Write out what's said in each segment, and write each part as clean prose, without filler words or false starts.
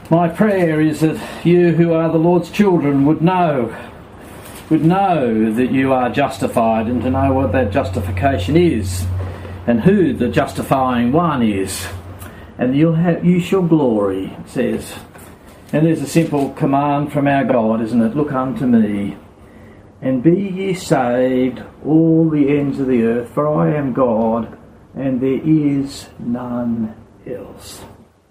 My prayer is that you who are the Lord's children would know that you are justified, and to know what that justification is and who the justifying one is. And you shall glory, it says. And there's a simple command from our God, isn't it? Look unto me, and be ye saved, all the ends of the earth, for I am God, and there is none else.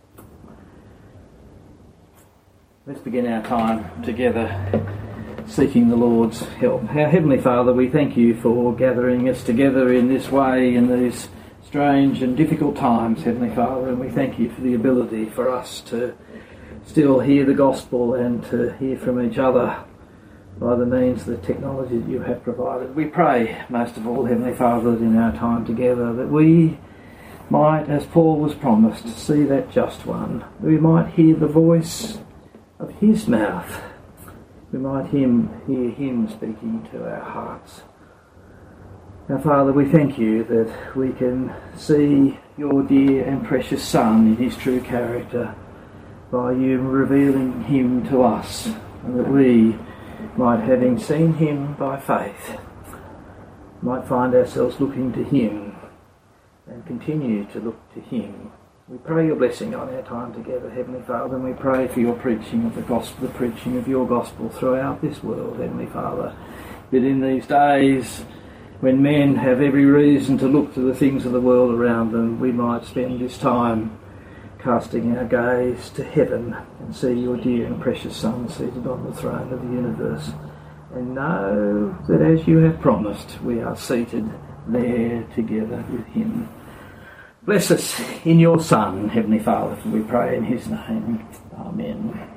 Let's begin our time together, seeking the Lord's help. Our Heavenly Father, we thank you for gathering us together in this way in these strange and difficult times, Heavenly Father, and we thank you for the ability for us to still hear the gospel and to hear from each other by the means of the technology that you have provided. We pray, most of all, Heavenly Father, that in our time together that we might, as Paul was promised, see that just one. That we might hear the voice of his mouth. We might hear him speaking to our hearts. Now, Father, we thank you that we can see your dear and precious Son in his true character by you revealing him to us, and that we might, having seen him by faith, might find ourselves looking to him and continue to look to him. We pray your blessing on our time together, Heavenly Father, and we pray for your preaching of the gospel, the preaching of your gospel throughout this world, Heavenly Father, that in these days when men have every reason to look to the things of the world around them, we might spend this time casting our gaze to heaven and see your dear and precious Son seated on the throne of the universe, and know that as you have promised, we are seated there together with him. Bless us in your Son, Heavenly Father, for we pray in his name. Amen.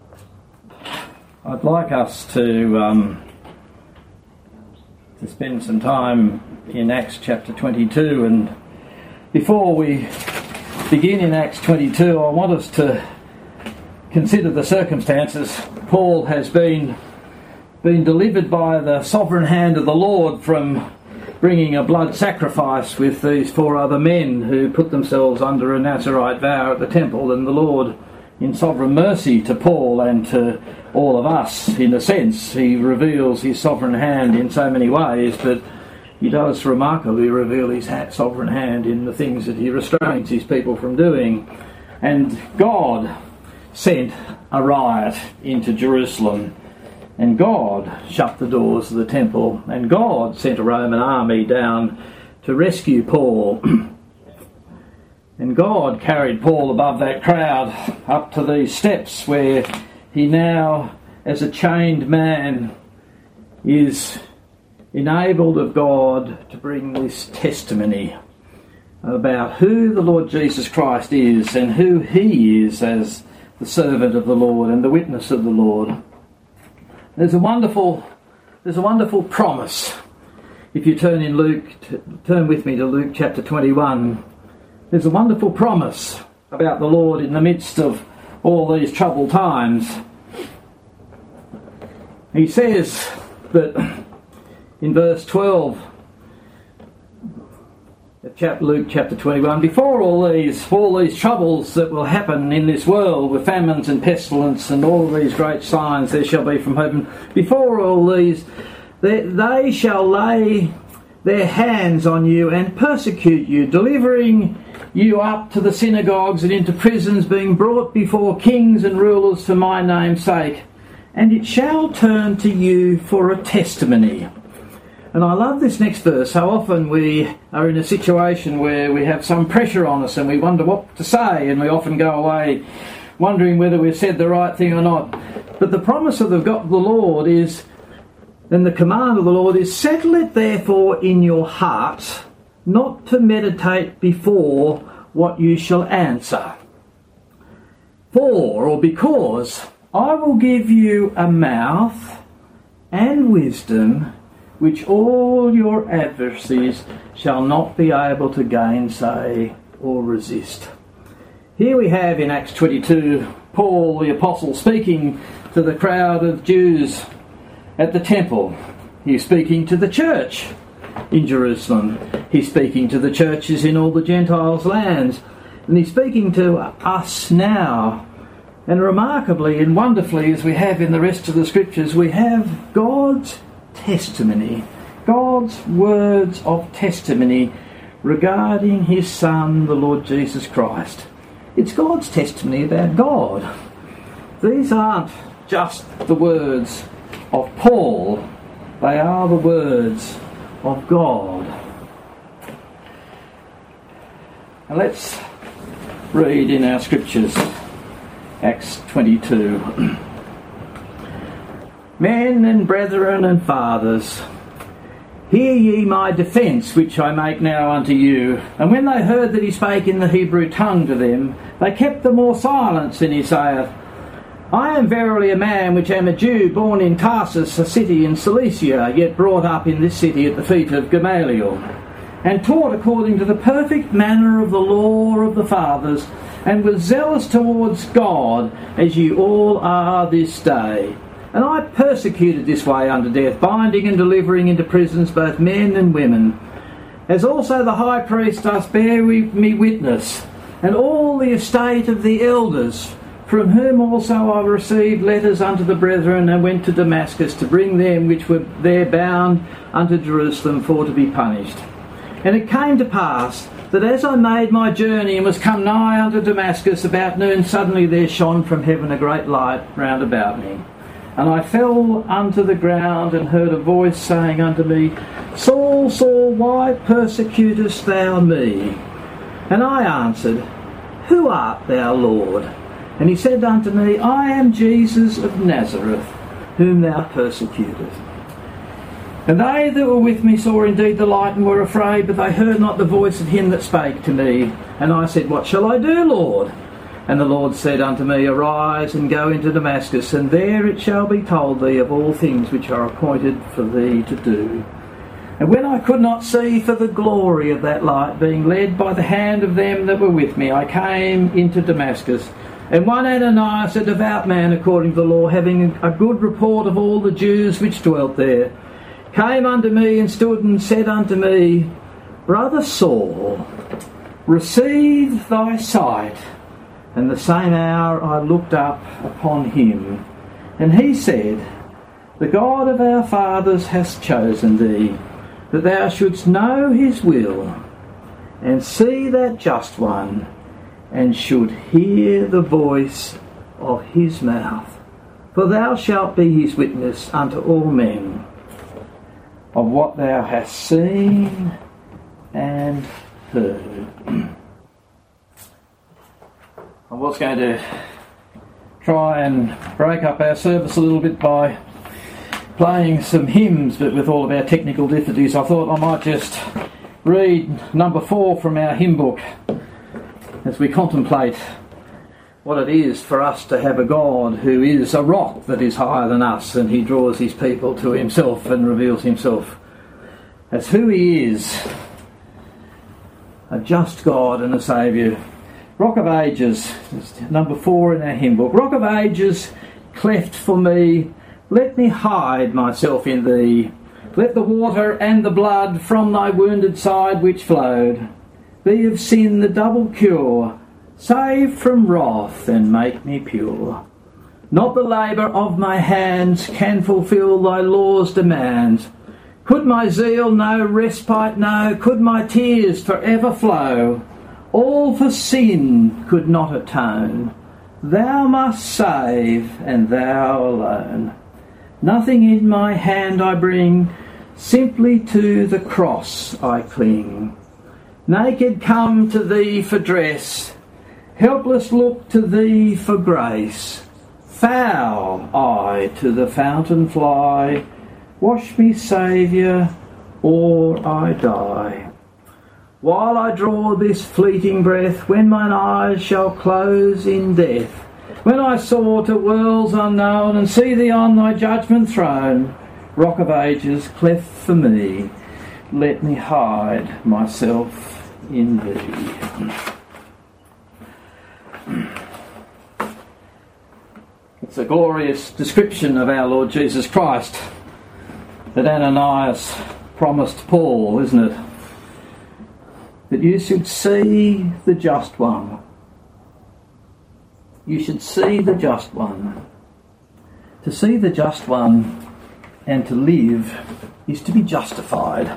I'd like us to spend some time in Acts chapter 22, and before we begin in Acts 22, I want us to consider the circumstances. Paul has been delivered by the sovereign hand of the Lord from bringing a blood sacrifice with these 4 other men who put themselves under a Nazirite vow at the temple, and the Lord, in sovereign mercy to Paul and to all of us, in a sense, he reveals his sovereign hand in so many ways, but he does remarkably reveal his sovereign hand in the things that he restrains his people from doing. And God sent a riot into Jerusalem, and God shut the doors of the temple, and God sent a Roman army down to rescue Paul. And God carried Paul above that crowd up to these steps where he now, as a chained man, is enabled of God to bring this testimony about who the Lord Jesus Christ is and who he is as the servant of the Lord and the witness of the Lord. There's a wonderful promise. If you turn with me to Luke chapter 21. There's a wonderful promise about the Lord in the midst of all these troubled times. He says that in verse 12 of Luke chapter 21, before all these troubles that will happen in this world with famines and pestilence and all these great signs there shall be from heaven, before all these, they shall lay their hands on you and persecute you, delivering you up to the synagogues and into prisons, being brought before kings and rulers for my name's sake. And it shall turn to you for a testimony. And I love this next verse. So often we are in a situation where we have some pressure on us and we wonder what to say, and we often go away wondering whether we've said the right thing or not. But the promise of the Lord is, and the command of the Lord is, settle it therefore in your hearts, not to meditate before what you shall answer. For, or because, I will give you a mouth and wisdom which all your adversaries shall not be able to gainsay or resist. Here we have in Acts 22 Paul the Apostle speaking to the crowd of Jews at the temple. He's speaking to the church in Jerusalem. He's speaking to the churches in all the Gentiles' lands. And he's speaking to us now And remarkably and wonderfully, as we have in the rest of the scriptures, we have God's testimony, God's words of testimony regarding his Son, the Lord Jesus Christ. It's God's testimony about God. These aren't just the words of Paul, they are the words of God. And let's read in our scriptures, Acts 22. Men and brethren and fathers, hear ye my defence, which I make now unto you. And when they heard that he spake in the Hebrew tongue to them, they kept the more silence, and he saith, I am verily a man which am a Jew, born in Tarsus, a city in Cilicia, yet brought up in this city at the feet of Gamaliel, and taught according to the perfect manner of the law of the fathers, and was zealous towards God, as ye all are this day. And I persecuted this way unto death, binding and delivering into prisons both men and women, as also the high priest doth bear me witness, and all the estate of the elders, from whom also I received letters unto the brethren, and went to Damascus to bring them which were there bound unto Jerusalem for to be punished. And it came to pass that as I made my journey and was come nigh unto Damascus about noon, suddenly there shone from heaven a great light round about me. And I fell unto the ground, and heard a voice saying unto me, Saul, Saul, why persecutest thou me? And I answered, Who art thou, Lord? And he said unto me, I am Jesus of Nazareth, whom thou persecutest. And they that were with me saw indeed the light, and were afraid, but they heard not the voice of him that spake to me. And I said, What shall I do, Lord? And the Lord said unto me, Arise, and go into Damascus, and there it shall be told thee of all things which are appointed for thee to do. And when I could not see for the glory of that light, being led by the hand of them that were with me, I came into Damascus. And one Ananias, a devout man according to the law, having a good report of all the Jews which dwelt there, came unto me and stood and said unto me, Brother Saul, receive thy sight. And the same hour I looked up upon him. And he said, The God of our fathers hath chosen thee, that thou shouldst know his will, and see that just one, and should hear the voice of his mouth. For thou shalt be his witness unto all men of what thou hast seen and heard. I was going to try and break up our service a little bit by playing some hymns, but with all of our technical difficulties, I thought I might just read number 4 from our hymn book as we contemplate what it is for us to have a God who is a rock that is higher than us, and he draws his people to himself and reveals himself as who he is, a just God and a Saviour. Rock of Ages, number 4 in our hymn book. Rock of Ages, cleft for me, let me hide myself in thee. Let the water and the blood from thy wounded side which flowed be of sin the double cure, save from wrath and make me pure. Not the labour of my hands can fulfil thy law's demands. Could my zeal no respite know, could my tears for ever flow, all for sin could not atone. Thou must save, and thou alone. Nothing in my hand I bring, simply to the cross I cling. Naked come to thee for dress, helpless look to thee for grace. Foul I to the fountain fly, wash me, Saviour, or I die. While I draw this fleeting breath, when mine eyes shall close in death, when I soar to worlds unknown and see thee on thy judgment throne, Rock of Ages, cleft for me, let me hide myself in thee. It's a glorious description of our Lord Jesus Christ that Ananias promised Paul, isn't it? That you should see the just one. you should see the just one. To see the just one and to live is to be justified.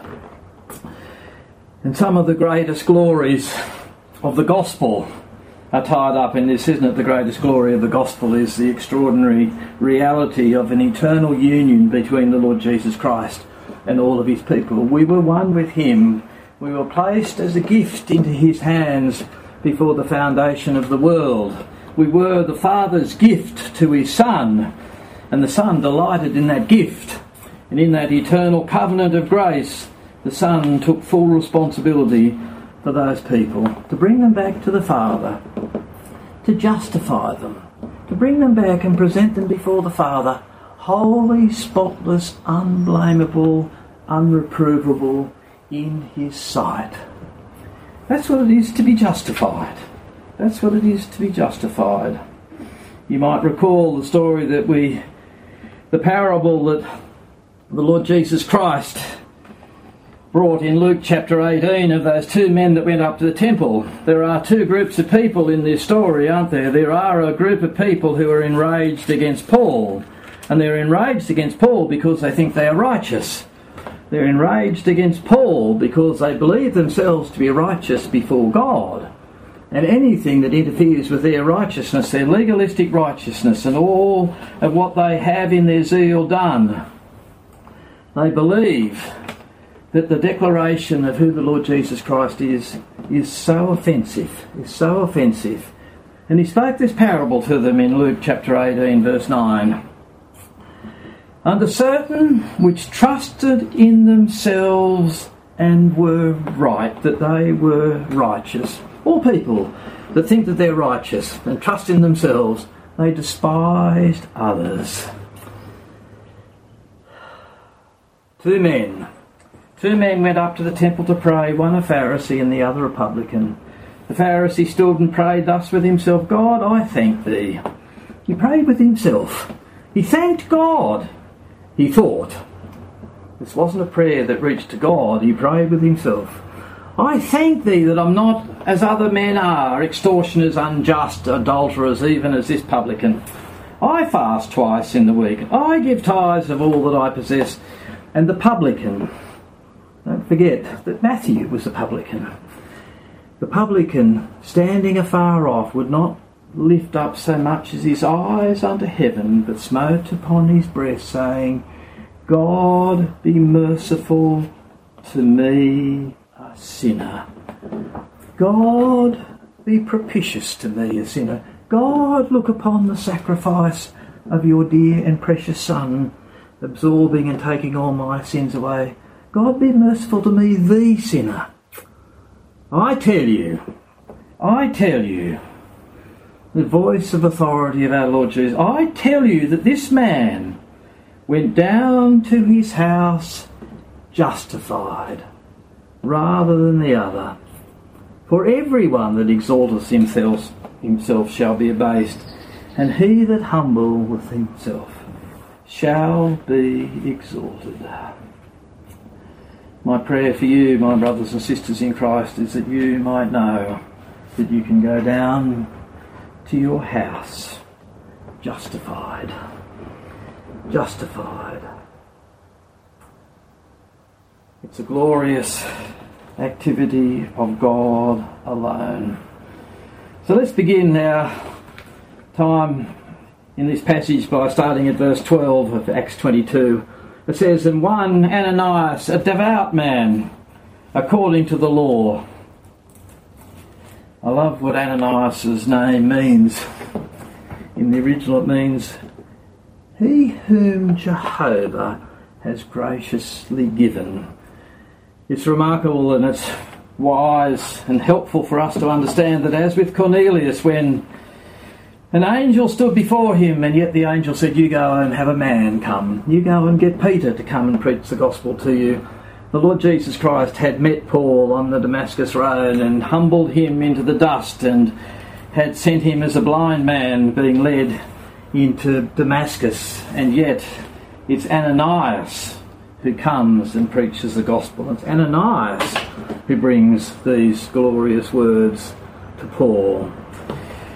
And some of the greatest glories of the gospel are tied up in this, isn't it? The greatest glory of the gospel is the extraordinary reality of an eternal union between the Lord Jesus Christ and all of his people. We were one with him. We were placed as a gift into his hands before the foundation of the world. We were the Father's gift to his Son, and the Son delighted in that gift. And in that eternal covenant of grace, the Son took full responsibility for those people, to bring them back to the Father, to justify them, to bring them back and present them before the Father, holy, spotless, unblameable, unreprovable in his sight. That's what it is to be justified. That's what it is to be justified. You might recall the story the parable that the Lord Jesus Christ brought in Luke chapter 18 of those two men that went up to the temple. There are two groups of people in this story, aren't there? There are a group of people who are enraged against Paul, and they're enraged against Paul because they think they are righteous. They're enraged against Paul because they believe themselves to be righteous before God. And anything that interferes with their righteousness, their legalistic righteousness, and all of what they have in their zeal done, they believe that the declaration of who the Lord Jesus Christ is so offensive, And he spoke this parable to them in Luke chapter 18, verse 9. Unto certain which trusted in themselves and were right, that they were righteous. All people that think that they're righteous and trust in themselves, they despised others. Two men went up to the temple to pray, one a Pharisee and the other a publican. The Pharisee stood and prayed thus with himself, God, I thank thee. He prayed with himself. He thanked God. He thought. This wasn't a prayer that reached to God. He prayed with himself. I thank thee that I'm not as other men are, extortioners, unjust, adulterers, even as this publican. I fast twice in the week. I give tithes of all that I possess. And the publican, don't forget that Matthew was a publican. The publican, standing afar off, would not lift up so much as his eyes unto heaven, but smote upon his breast, saying, God be merciful to me, a sinner. God be propitious to me, a sinner. God, look upon the sacrifice of your dear and precious Son, absorbing and taking all my sins away. God be merciful to me, the sinner. I tell you, the voice of authority of our Lord Jesus, I tell you that this man went down to his house justified rather than the other. For everyone that exalteth himself shall be abased, and he that humbleth himself shall be exalted. My prayer for you, my brothers and sisters in Christ, is that you might know that you can go down to your house justified. Justified. It's a glorious activity of God alone. So let's begin our time in this passage by starting at verse 12 of Acts 22. It says, And one Ananias, a devout man, according to the law. I love what Ananias' name means. In the original it means, He whom Jehovah has graciously given. It's remarkable and it's wise and helpful for us to understand that as with Cornelius, when an angel stood before him, and yet the angel said, you go and have a man come. You go and get Peter to come and preach the gospel to you. The Lord Jesus Christ had met Paul on the Damascus road and humbled him into the dust and had sent him as a blind man being led into Damascus. And yet it's Ananias who comes and preaches the gospel. It's Ananias who brings these glorious words to Paul.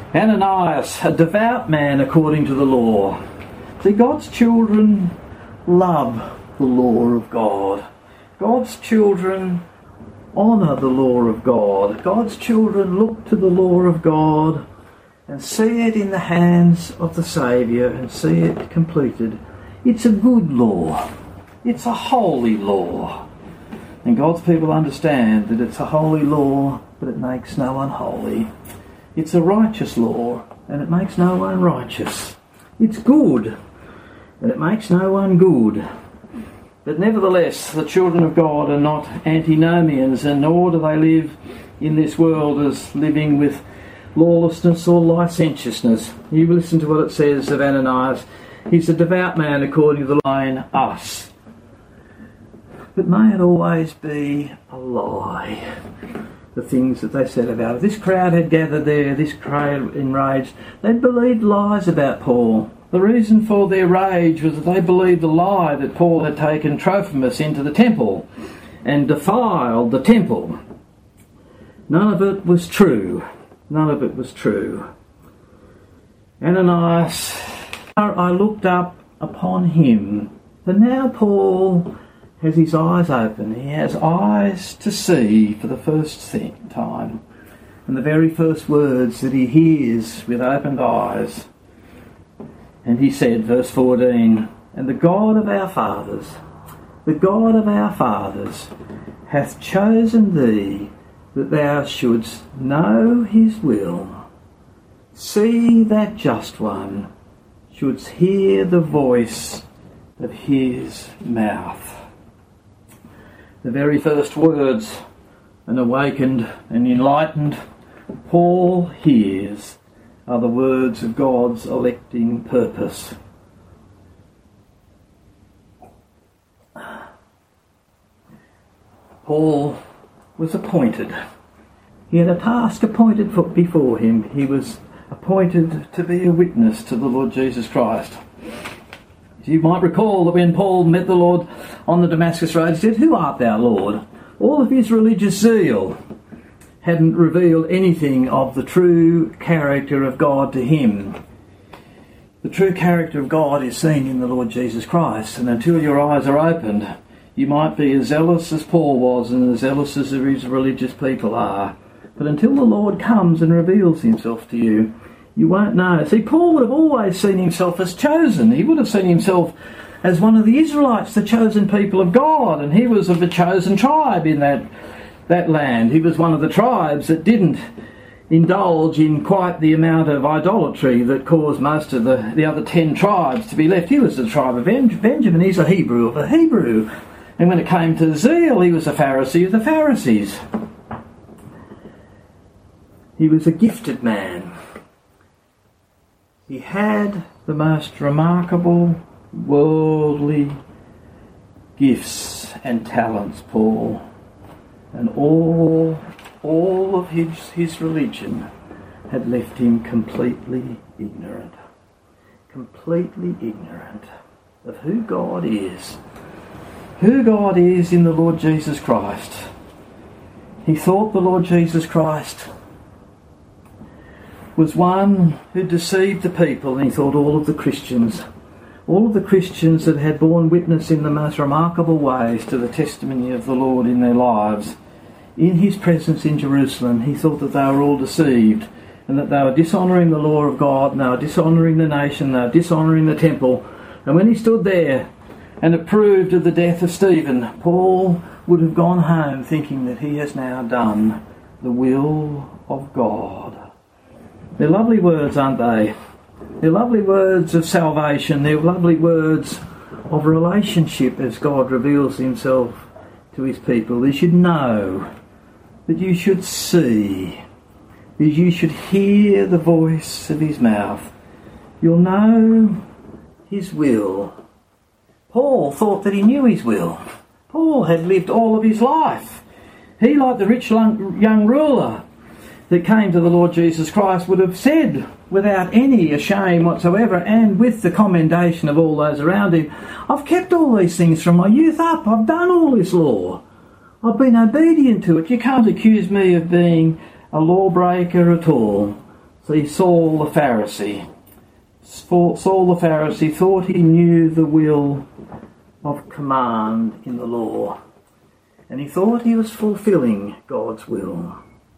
Ananias, a devout man according to the law. See, God's children love the law of God. God's children honour the law of God. God's children look to the law of God and see it in the hands of the Saviour and see it completed. It's a good law. It's a holy law. And God's people understand that it's a holy law, but it makes no one holy. It's a righteous law, and it makes no one righteous. It's good, and it makes no one good. But nevertheless, the children of God are not antinomians, and nor do they live in this world as living with lawlessness or licentiousness. You listen to what it says of Ananias. He's a devout man according to the line, us. But may it always be a lie, the things that they said about it. This crowd had gathered there, this crowd enraged. They'd believed lies about Paul. The reason for their rage was that they believed the lie that Paul had taken Trophimus into the temple and defiled the temple. None of it was true. None of it was true. Ananias, I looked up upon him. For now Paul has his eyes open. He has eyes to see for the first time. And the very first words that he hears with opened eyes. And he said, verse 14, and the God of our fathers, hath chosen thee, that thou shouldst know his will. See that just one, shouldst hear the voice of his mouth. The very first words, an awakened and enlightened Paul hears, are the words of God's electing purpose. Paul was appointed. He had a task appointed before him. He was appointed to be a witness to the Lord Jesus Christ. You might recall that when Paul met the Lord on the Damascus Road, he said, "Who art thou, Lord?" All of his religious zeal hadn't revealed anything of the true character of God to him. The true character of God is seen in the Lord Jesus Christ, and until your eyes are opened, you might be as zealous as Paul was and as zealous as his religious people are. But until the Lord comes and reveals himself to you, you won't know. See, Paul would have always seen himself as chosen. He would have seen himself as one of the Israelites, the chosen people of God, and he was of the chosen tribe in that land. He was one of the tribes that didn't indulge in quite the amount of idolatry that caused most of the other 10 tribes to be left. He was the tribe of Benjamin. He's a Hebrew of a Hebrew. And when it came to zeal, he was a Pharisee of the Pharisees. He was a gifted man. He had the most remarkable worldly gifts and talents, Paul. And all of his religion had left him completely ignorant of who God is in the Lord Jesus Christ. He thought the Lord Jesus Christ was one who deceived the people, and he thought all of the Christians that had borne witness in the most remarkable ways to the testimony of the Lord in their lives, in his presence in Jerusalem, he thought that they were all deceived and that they were dishonouring the law of God, and they were dishonouring the nation, they were dishonouring the temple. And when he stood there and approved of the death of Stephen, Paul would have gone home thinking that he has now done the will of God. They're lovely words, aren't they? They're lovely words of salvation. They're lovely words of relationship as God reveals himself to his people. That you should know, that you should see, that you should hear the voice of his mouth. You'll know his will. Paul thought that he knew his will. Paul had lived all of his life. He, like the rich young ruler that came to the Lord Jesus Christ, would have said without any shame whatsoever, and with the commendation of all those around him, "I've kept all these things from my youth up. I've done all this law. I've been obedient to it. You can't accuse me of being a lawbreaker at all." See, Saul the Pharisee thought he knew the will of command in the law, and he thought he was fulfilling God's will.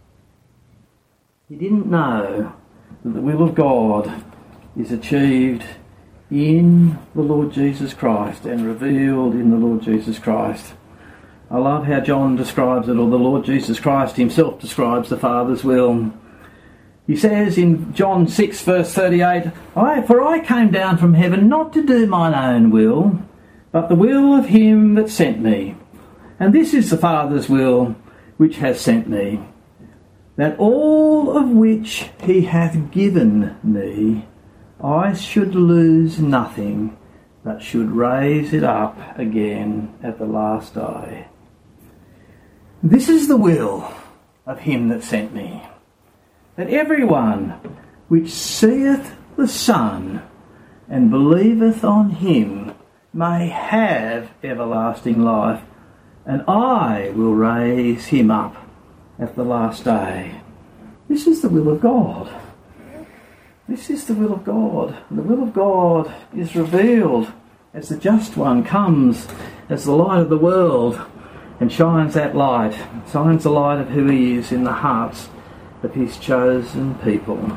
He didn't know that the will of God is achieved in the Lord Jesus Christ and revealed in the Lord Jesus Christ. I love how John describes it, or the Lord Jesus Christ himself describes the Father's will. He says in John 6 verse 38, For I came down from heaven not to do mine own will, but the will of him that sent me. And this is the Father's will which has sent me, that all of which he hath given me, I should lose nothing, but should raise it up again at the last day. This is the will of him that sent me, that everyone which seeth the Son and believeth on him may have everlasting life, and I will raise him up at the last day. This is the will of God. This is the will of God. The will of God is revealed as the just one comes as the light of the world and shines the light of who he is in the hearts of his chosen people.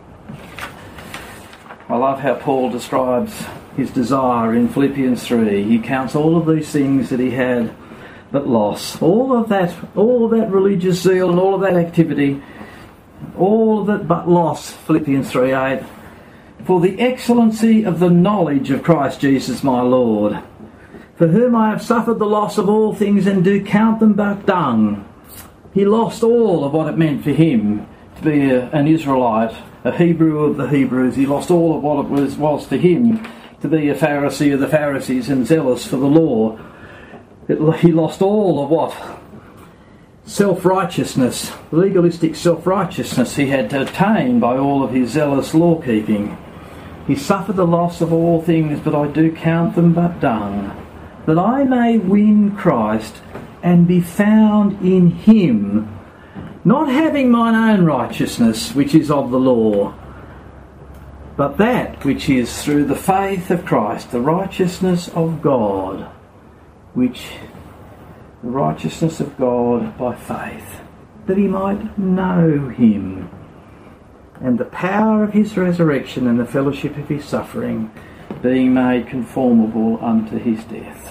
I love how Paul describes his desire in Philippians 3. He counts all of these things that he had but lost. All of that religious zeal and all of that activity, all of it but lost, Philippians 3:8, for the excellency of the knowledge of Christ Jesus my Lord, for whom I have suffered the loss of all things and do count them but dung. He lost all of what it meant for him to be an Israelite, a Hebrew of the Hebrews. He lost all of what it was for him to be a Pharisee of the Pharisees and zealous for the law. He lost all of what? Self-righteousness, legalistic self-righteousness he had attained by all of his zealous law-keeping. He suffered the loss of all things, but I do count them but dung, that I may win Christ and be found in him, not having mine own righteousness, which is of the law, but that which is through the faith of Christ, the righteousness of God, the righteousness of God by faith, that he might know him, and the power of his resurrection and the fellowship of his suffering, being made conformable unto his death.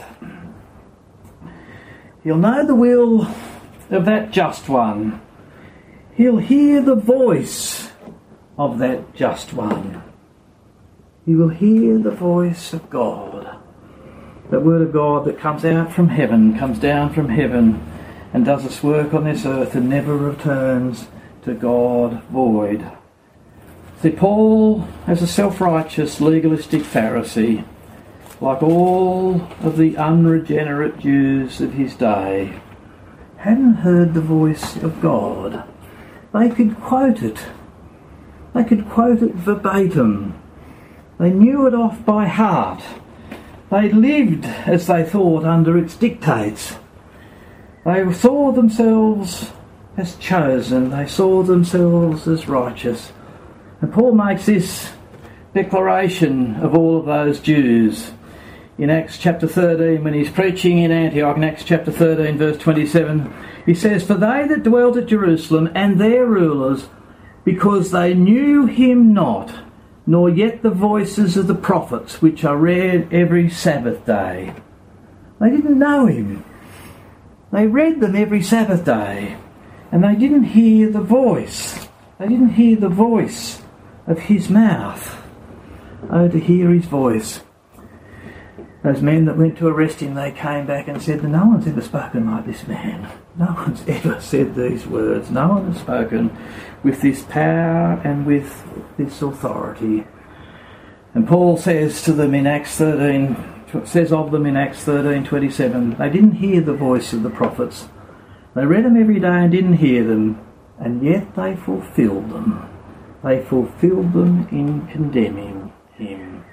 He'll know the will of that just one. He'll hear the voice of that just one. He will hear the voice of God. That word of God that comes out from heaven, comes down from heaven, and does its work on this earth and never returns to God void. See, Paul, as a self-righteous, legalistic Pharisee, like all of the unregenerate Jews of his day, hadn't heard the voice of God. They could quote it. They could quote it verbatim. They knew it off by heart. They lived, as they thought, under its dictates. They saw themselves as chosen. They saw themselves as righteous. And Paul makes this declaration of all of those Jews in Acts chapter 13, when he's preaching in Antioch, in Acts chapter 13, verse 27, he says, For they that dwelt at Jerusalem and their rulers, because they knew him not, nor yet the voices of the prophets, which are read every Sabbath day. They didn't know him. They read them every Sabbath day, and they didn't hear the voice. They didn't hear the voice of his mouth. Oh, to hear his voice. Those men that went to arrest him, they came back and said, no one's ever spoken like this man. No one's ever said these words. No one has spoken with this power and with this authority. And Paul says to them in Acts 13, says of them in Acts 13:27, they didn't hear the voice of the prophets. They read them every day and didn't hear them, and yet they fulfilled them. They fulfilled them in condemning him.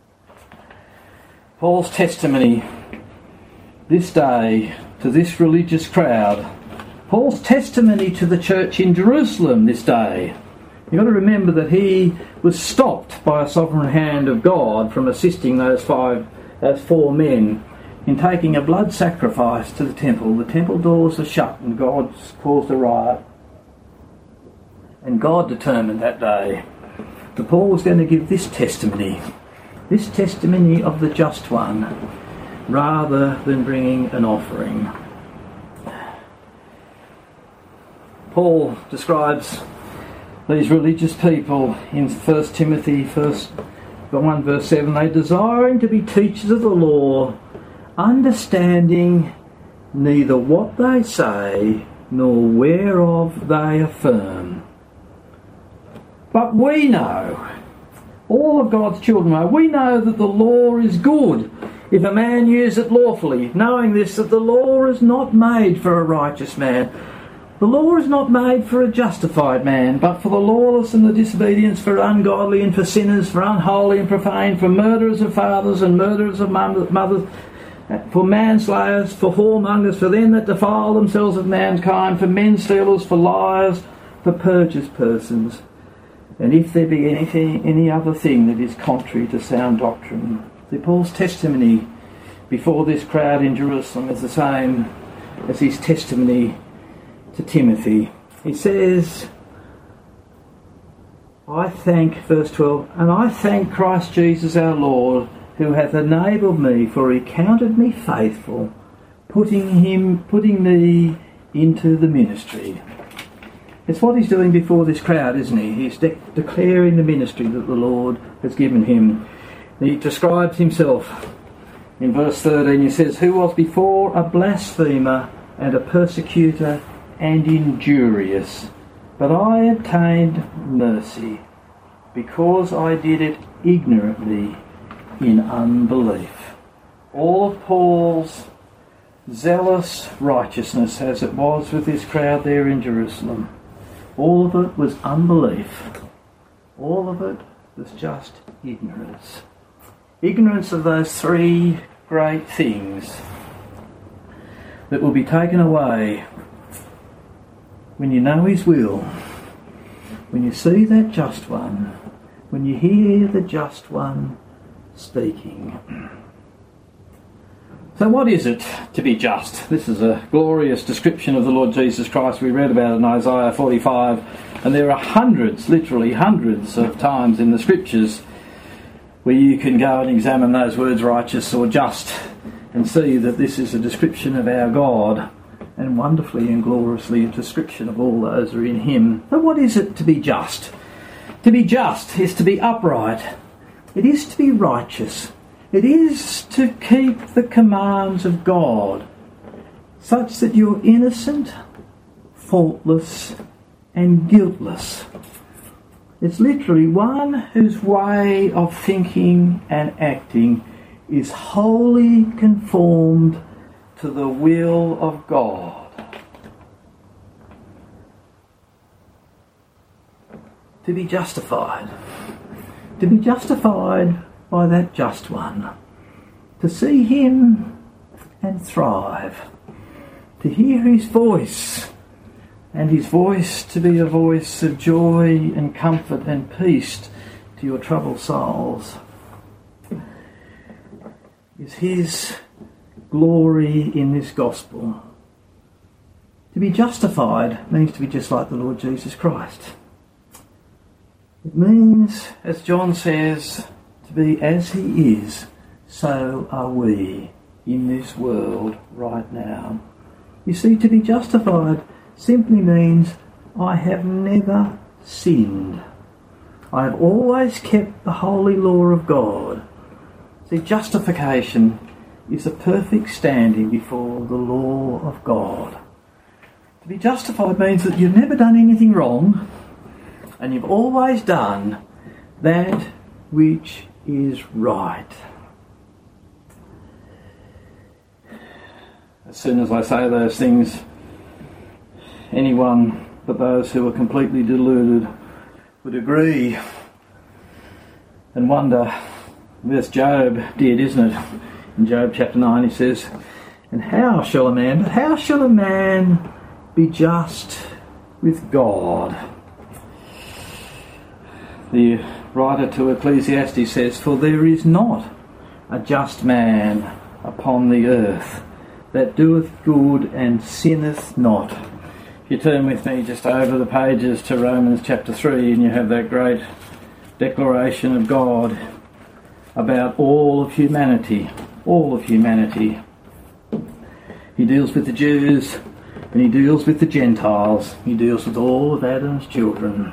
Paul's testimony this day to this religious crowd, Paul's testimony to the church in Jerusalem this day, You've got to remember that he was stopped by a sovereign hand of God from assisting those four men in taking a blood sacrifice to the temple. The temple doors are shut and God caused a riot. And God determined that day that Paul was going to give this testimony of the just one, rather than bringing an offering. Paul describes these religious people in 1 Timothy 1 verse 7, they desiring to be teachers of the law, understanding neither what they say nor whereof they affirm. But we know, all of God's children know, we know that the law is good if a man use it lawfully, knowing this, that the law is not made for a righteous man. The law is not made for a justified man, but for the lawless and the disobedience, for ungodly and for sinners, for unholy and profane, for murderers of fathers and murderers of mothers, for manslayers, for whoremongers, for them that defile themselves of mankind, for men stealers, for liars, for perjurous persons. And if there be any other thing that is contrary to sound doctrine. See, Paul's testimony before this crowd in Jerusalem is the same as his testimony to Timothy. He says, verse 12, and I thank Christ Jesus our Lord, who hath enabled me, for he counted me faithful, putting me into the ministry. It's what he's doing before this crowd, isn't he? He's declaring the ministry that the Lord has given him. He describes himself in verse 13. He says, who was before a blasphemer and a persecutor and injurious, but I obtained mercy, because I did it ignorantly in unbelief. All of Paul's zealous righteousness, as it was with this crowd there in Jerusalem, all of it was unbelief. All of it was just ignorance. Ignorance of those three great things that will be taken away when you know his will, when you see that just one, when you hear the just one speaking. So what is it to be just? This is a glorious description of the Lord Jesus Christ. We read about it in Isaiah 45, and there are hundreds, literally hundreds of times in the scriptures where you can go and examine those words righteous or just and see that this is a description of our God, and wonderfully and gloriously a description of all those who are in him. But what is it to be just? To be just is to be upright. It is to be righteous. It is to keep the commands of God, such that you're innocent, faultless, and guiltless. It's literally one whose way of thinking and acting is wholly conformed to the will of God. To be justified. To be justified by that just one. To see him and thrive. To hear his voice, and his voice to be a voice of joy and comfort and peace to your troubled souls. Is his glory in this gospel. To be justified means to be just like the Lord Jesus Christ. It means, as John says, to be as he is, so are we in this world right now. You see, to be justified simply means I have never sinned. I have always kept the holy law of God. See, justification is a perfect standing before the law of God. To be justified means that you've never done anything wrong, and you've always done that which is right. As soon as I say those things, anyone but those who are completely deluded would agree and wonder. This Job did, isn't it? In Job chapter 9 he says, and how shall a man be just with God? The writer to Ecclesiastes says, "For there is not a just man upon the earth that doeth good and sinneth not." If you turn with me just over the pages to Romans chapter 3, and you have that great declaration of God about all of humanity. All of humanity. He deals with the Jews and he deals with the Gentiles. He deals with all of Adam's children.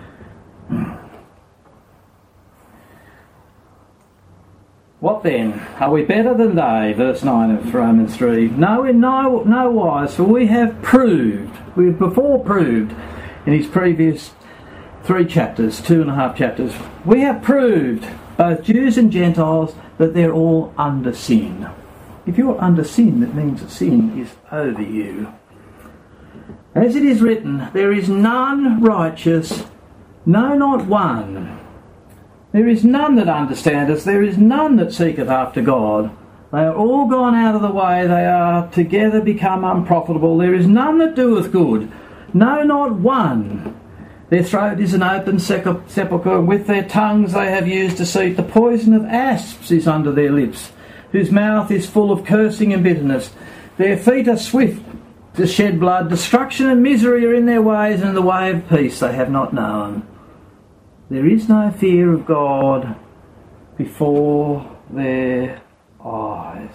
What then? Are we better than they? Verse 9 of Romans 3. No, in no wise, for we have before proved in his previous 3 chapters, 2.5 chapters, we have proved, both Jews and Gentiles, that they're all under sin. If you're under sin, that means that sin is over you. As it is written, there is none righteous, no, not one. There is none that understandeth, there is none that seeketh after God. They are all gone out of the way, they are together become unprofitable. There is none that doeth good, no, not one. Their throat is an open sepulchre, with their tongues they have used deceit. The poison of asps is under their lips, whose mouth is full of cursing and bitterness. Their feet are swift to shed blood. Destruction and misery are in their ways, and the way of peace they have not known. There is no fear of God before their eyes.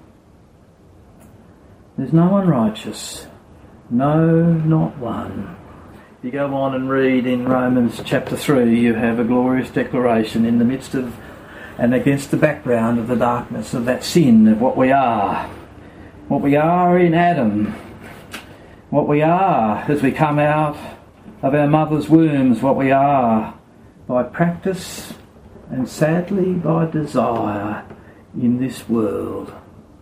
There's no one righteous, no, not one. If you go on and read in Romans chapter 3, you have a glorious declaration in the midst of and against the background of the darkness of that sin, of what we are. What we are in Adam. What we are as we come out of our mother's wombs. What we are by practice and sadly by desire in this world.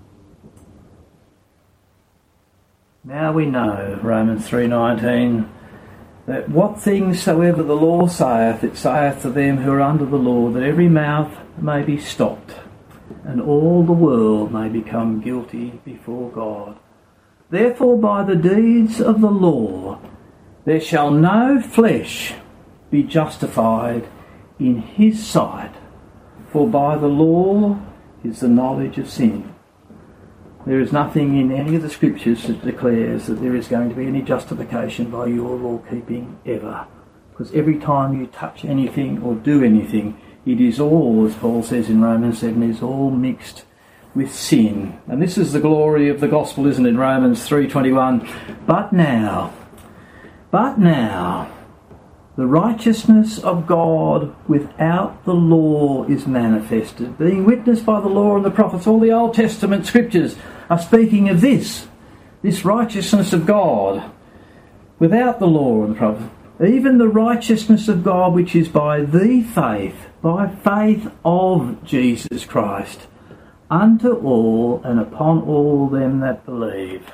Now we know, Romans 3:19, that what things soever the law saith, it saith to them who are under the law, that every mouth may be stopped, and all the world may become guilty before God. Therefore by the deeds of the law there shall no flesh be justified in his sight, for by the law is the knowledge of sin. There is nothing in any of the scriptures that declares that there is going to be any justification by your law keeping ever. Because every time you touch anything or do anything, it is all, as Paul says in Romans 7, is all mixed with sin. And this is the glory of the gospel, isn't it, in Romans 3:21. But now, the righteousness of God without the law is manifested, being witnessed by the law and the prophets. All the Old Testament scriptures are speaking of this righteousness of God without the law and the prophets. Even the righteousness of God which is by faith of Jesus Christ, unto all and upon all them that believe.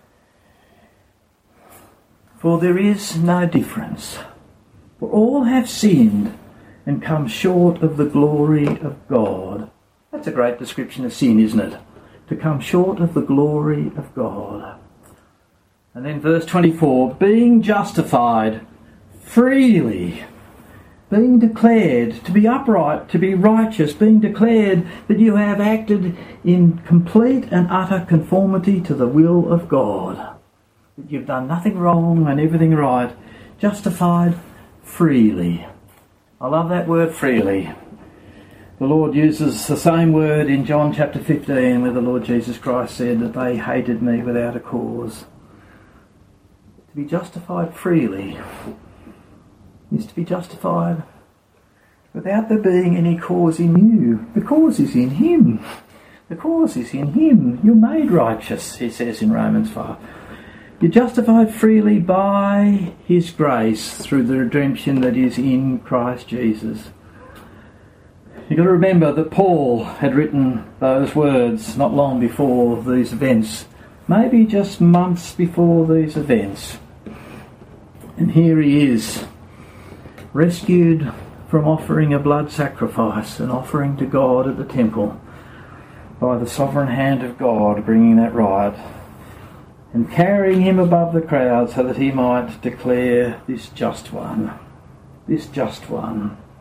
For there is no difference. For all have sinned and come short of the glory of God. That's a great description of sin, isn't it? To come short of the glory of God. And then verse 24, being justified freely, being declared to be upright, to be righteous, being declared that you have acted in complete and utter conformity to the will of God. That you've done nothing wrong and everything right. Justified freely. I love that word, freely. The Lord uses the same word in John chapter 15, where the Lord Jesus Christ said that they hated me without a cause. To be justified freely is to be justified without there being any cause in you. The cause is in him. The cause is in him. You're made righteous, he says in Romans 5. You're justified freely by his grace through the redemption that is in Christ Jesus. You've got to remember that Paul had written those words not long before these events, maybe just months before these events. And here he is, rescued from offering a blood sacrifice, an offering to God at the temple, by the sovereign hand of God bringing that right, and carrying him above the crowd so that he might declare this just one,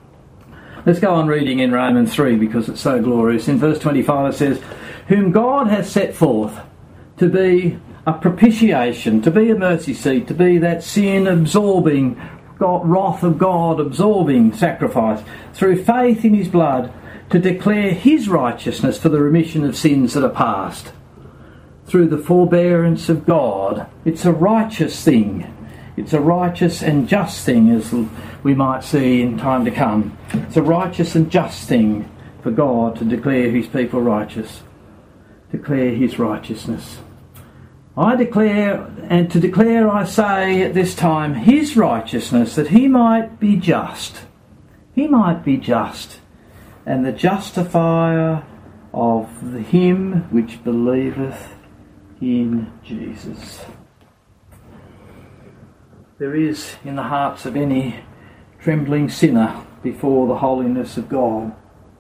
Let's go on reading in Romans 3 because it's so glorious. In verse 25 it says, whom God has set forth to be a propitiation, to be a mercy seat, to be that sin-absorbing, wrath of God absorbing sacrifice, through faith in his blood, to declare his righteousness for the remission of sins that are past. Through the forbearance of God. It's a righteous thing. It's a righteous and just thing, as we might see in time to come. It's a righteous and just thing for God to declare his people righteous. Declare his righteousness. I declare, and to declare I say at this time, his righteousness, that he might be just. He might be just, and the justifier of him which believeth in Jesus. There is in the hearts of any trembling sinner before the holiness of God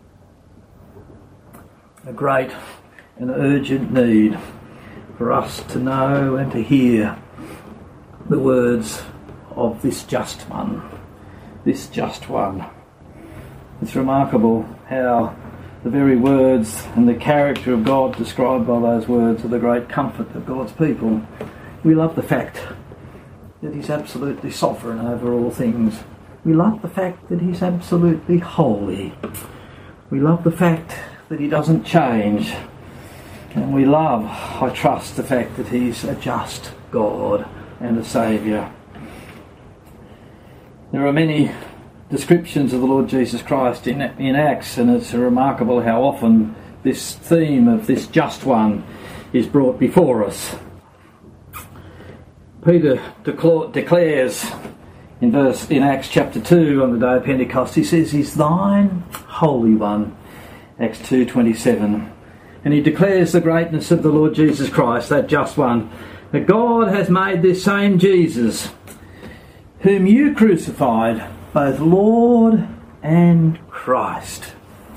a great and urgent need for us to know and to hear the words of this just one. This just one. It's remarkable how the very words and the character of God described by those words are the great comfort of God's people. We love the fact that he's absolutely sovereign over all things. We love the fact that he's absolutely holy. We love the fact that he doesn't change. And we love, I trust, the fact that he's a just God and a Saviour. There are many descriptions of the Lord Jesus Christ in Acts, and it's remarkable how often this theme of this just one is brought before us. Peter declares in Acts chapter 2 on the day of Pentecost, he says, he's thine Holy One, Acts 2:27. And he declares the greatness of the Lord Jesus Christ, that just one, that God has made this same Jesus, whom you crucified, both Lord and Christ.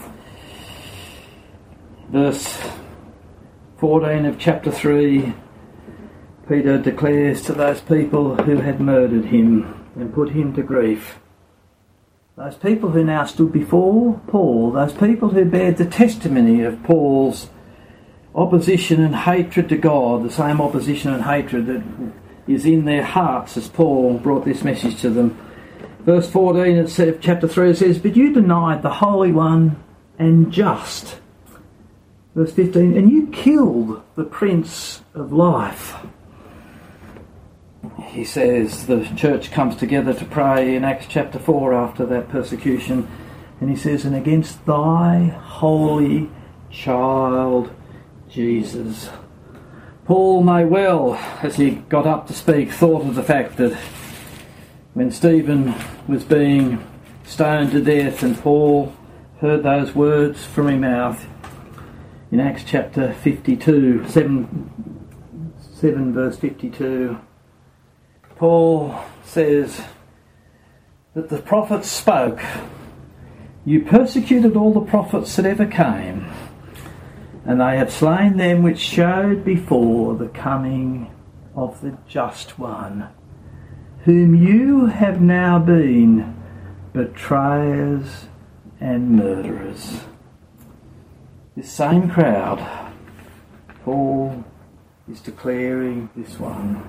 Verse 14 of chapter 3, Peter declares to those people who had murdered him and put him to grief, those people who now stood before Paul, those people who bared the testimony of Paul's opposition and hatred to God, the same opposition and hatred that is in their hearts as Paul brought this message to them. Verse 14 of chapter 3 it says, but you denied the Holy One and just. Verse 15, and you killed the Prince of Life. He says the church comes together to pray in Acts chapter 4 after that persecution, and he says, and against thy holy child Jesus. Paul may well, as he got up to speak, thought of the fact that when Stephen was being stoned to death and Paul heard those words from his mouth in Acts chapter 52, 7 verse 52, Paul says that the prophets spoke, you persecuted all the prophets that ever came, and they have slain them which showed before the coming of the just one, whom you have now been betrayers and murderers. This same crowd, Paul is declaring this one.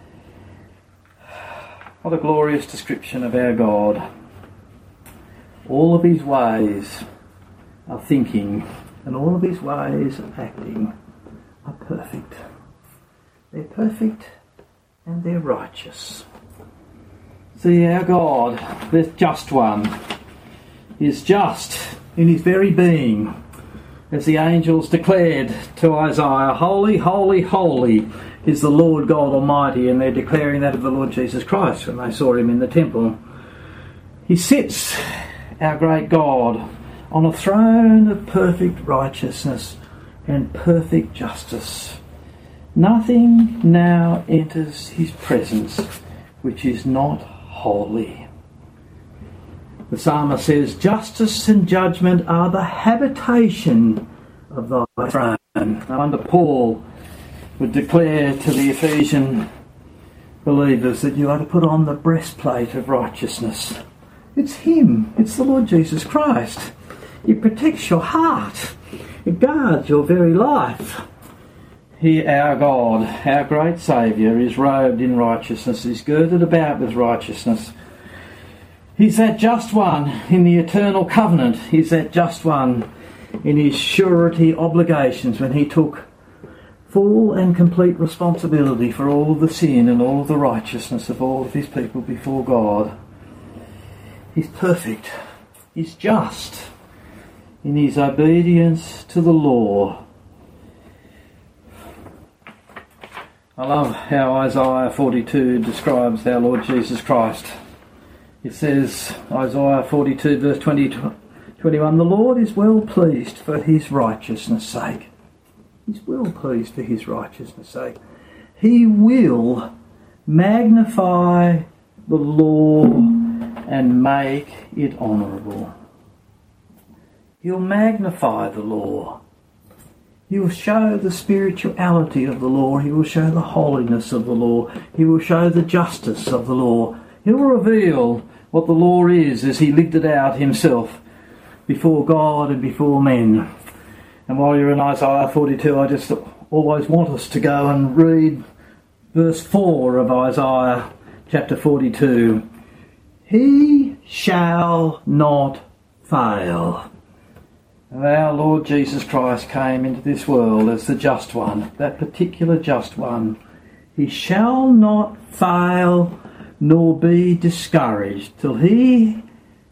What a glorious description of our God. All of his ways are thinking, and all of his ways of acting are perfect. They're perfect and they're righteous. See, our God, the just one, is just in his very being. As the angels declared to Isaiah, holy, holy, holy is the Lord God Almighty, and they're declaring that of the Lord Jesus Christ when they saw him in the temple. He sits, our great God, on a throne of perfect righteousness and perfect justice. Nothing now enters his presence which is not holy. The psalmist says, justice and judgment are the habitation of thy throne. No wonder Paul would declare to the Ephesian believers that you are to put on the breastplate of righteousness It's him. It's the Lord Jesus Christ. It protects your heart. It guards your very life. He, our God, our great Saviour, is robed in righteousness, is girded about with righteousness. He's that just one in the eternal covenant. He's that just one in his surety obligations when he took full and complete responsibility for all the sin and all the righteousness of all of his people before God. He's perfect. He's just in his obedience to the law. I love how Isaiah 42 describes our Lord Jesus Christ. It says, Isaiah 42 verse 21, the Lord is well pleased for his righteousness' sake. He's well pleased for his righteousness' sake. He will magnify the law and make it honourable. He'll magnify the law. He will show the spirituality of the law. He will show the holiness of the law. He will show the justice of the law. He will reveal what the law is as he lived it out himself before God and before men. And while you're in Isaiah 42, I just always want us to go and read verse 4 of Isaiah chapter 42. He shall not fail. And our Lord Jesus Christ came into this world as the just one, that particular just one. He shall not fail nor be discouraged till he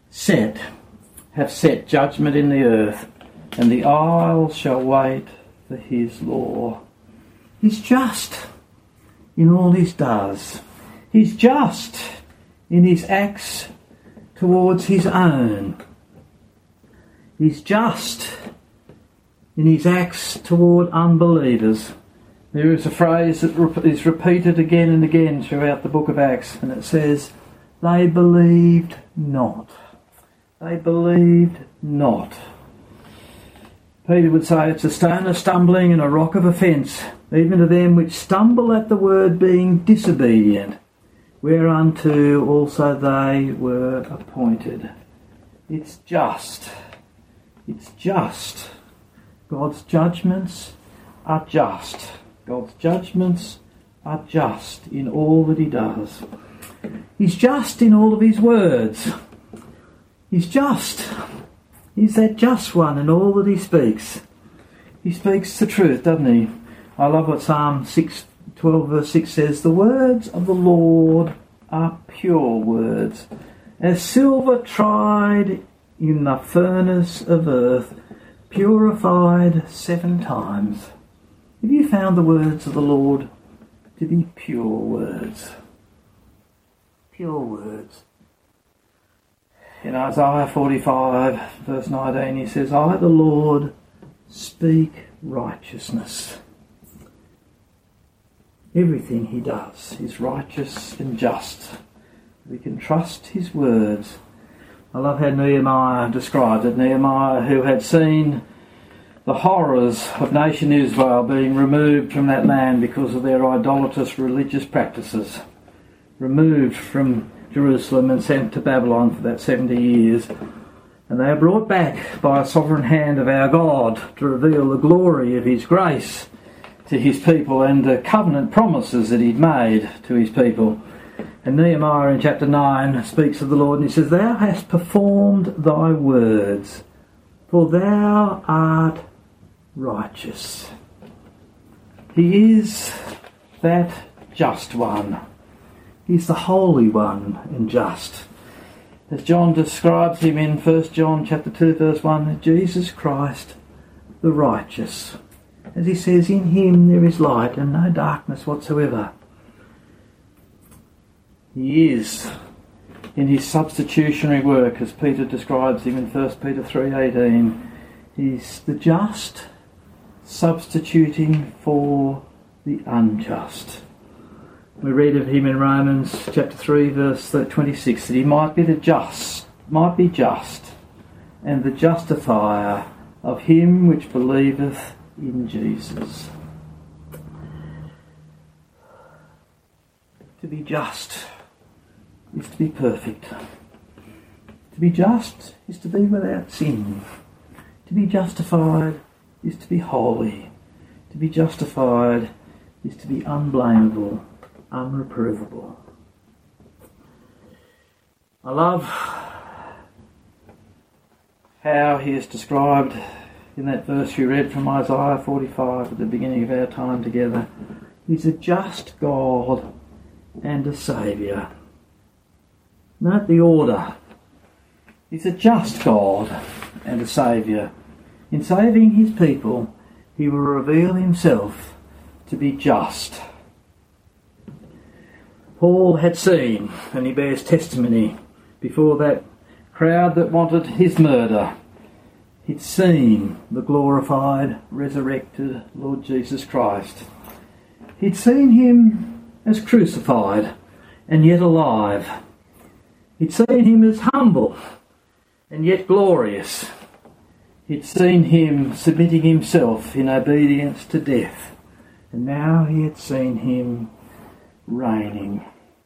have set judgment in the earth, and the isles shall wait for his law. He's just in all he does. He's just in his acts towards his own. He's just in his acts toward unbelievers. There is a phrase that is repeated again and again throughout the book of Acts, and it says, they believed not. They believed not. Peter would say it's a stone of stumbling and a rock of offence, even to them which stumble at the word being disobedient, whereunto also they were appointed. It's just. It's just. God's judgments are just. God's judgments are just in all that he does. He's just in all of his words. He's just. He's that just one in all that he speaks. He speaks the truth, doesn't he? I love what Psalm 12 verse 6 says, the words of the Lord are pure words, as silver tried in the furnace of earth, purified 7 times. Have you found the words of the Lord to be pure words? Pure words. In Isaiah 45 verse 19 he says, I, the Lord, speak righteousness. Everything he does is righteous and just. We can trust his words. I love how Nehemiah described it. Nehemiah, who had seen the horrors of nation Israel being removed from that land because of their idolatrous religious practices, removed from Jerusalem and sent to Babylon for that 70 years. And they are brought back by a sovereign hand of our God to reveal the glory of his grace to his people and the covenant promises that he'd made to his people. And Nehemiah in chapter 9 speaks of the Lord and he says, thou hast performed thy words, for thou art righteous. He is that just one. He's the holy one and just. As John describes him in 1 John chapter 2 verse 1, Jesus Christ the righteous. As he says, in him there is light and no darkness whatsoever. He is in his substitutionary work, as Peter describes him in 1 Peter 3:18. He's the just substituting for the unjust. We read of him in Romans chapter 3 verse 26 that he might be just, and the justifier of him which believeth in Jesus. To be just is to be perfect. To be just is to be without sin. To be justified is to be holy. To be justified is to be unblameable, unreprovable. I love how he is described in that verse you read from Isaiah 45 at the beginning of our time together. He's a just God and a Saviour. Note the order. He's a just God and a Saviour. In saving his people, he will reveal himself to be just. Paul had seen, and he bears testimony before that crowd that wanted his murder. He'd seen the glorified, resurrected Lord Jesus Christ. He'd seen him as crucified and yet alive. He'd seen him as humble and yet glorious. He'd seen him submitting himself in obedience to death. And now he had seen him reigning.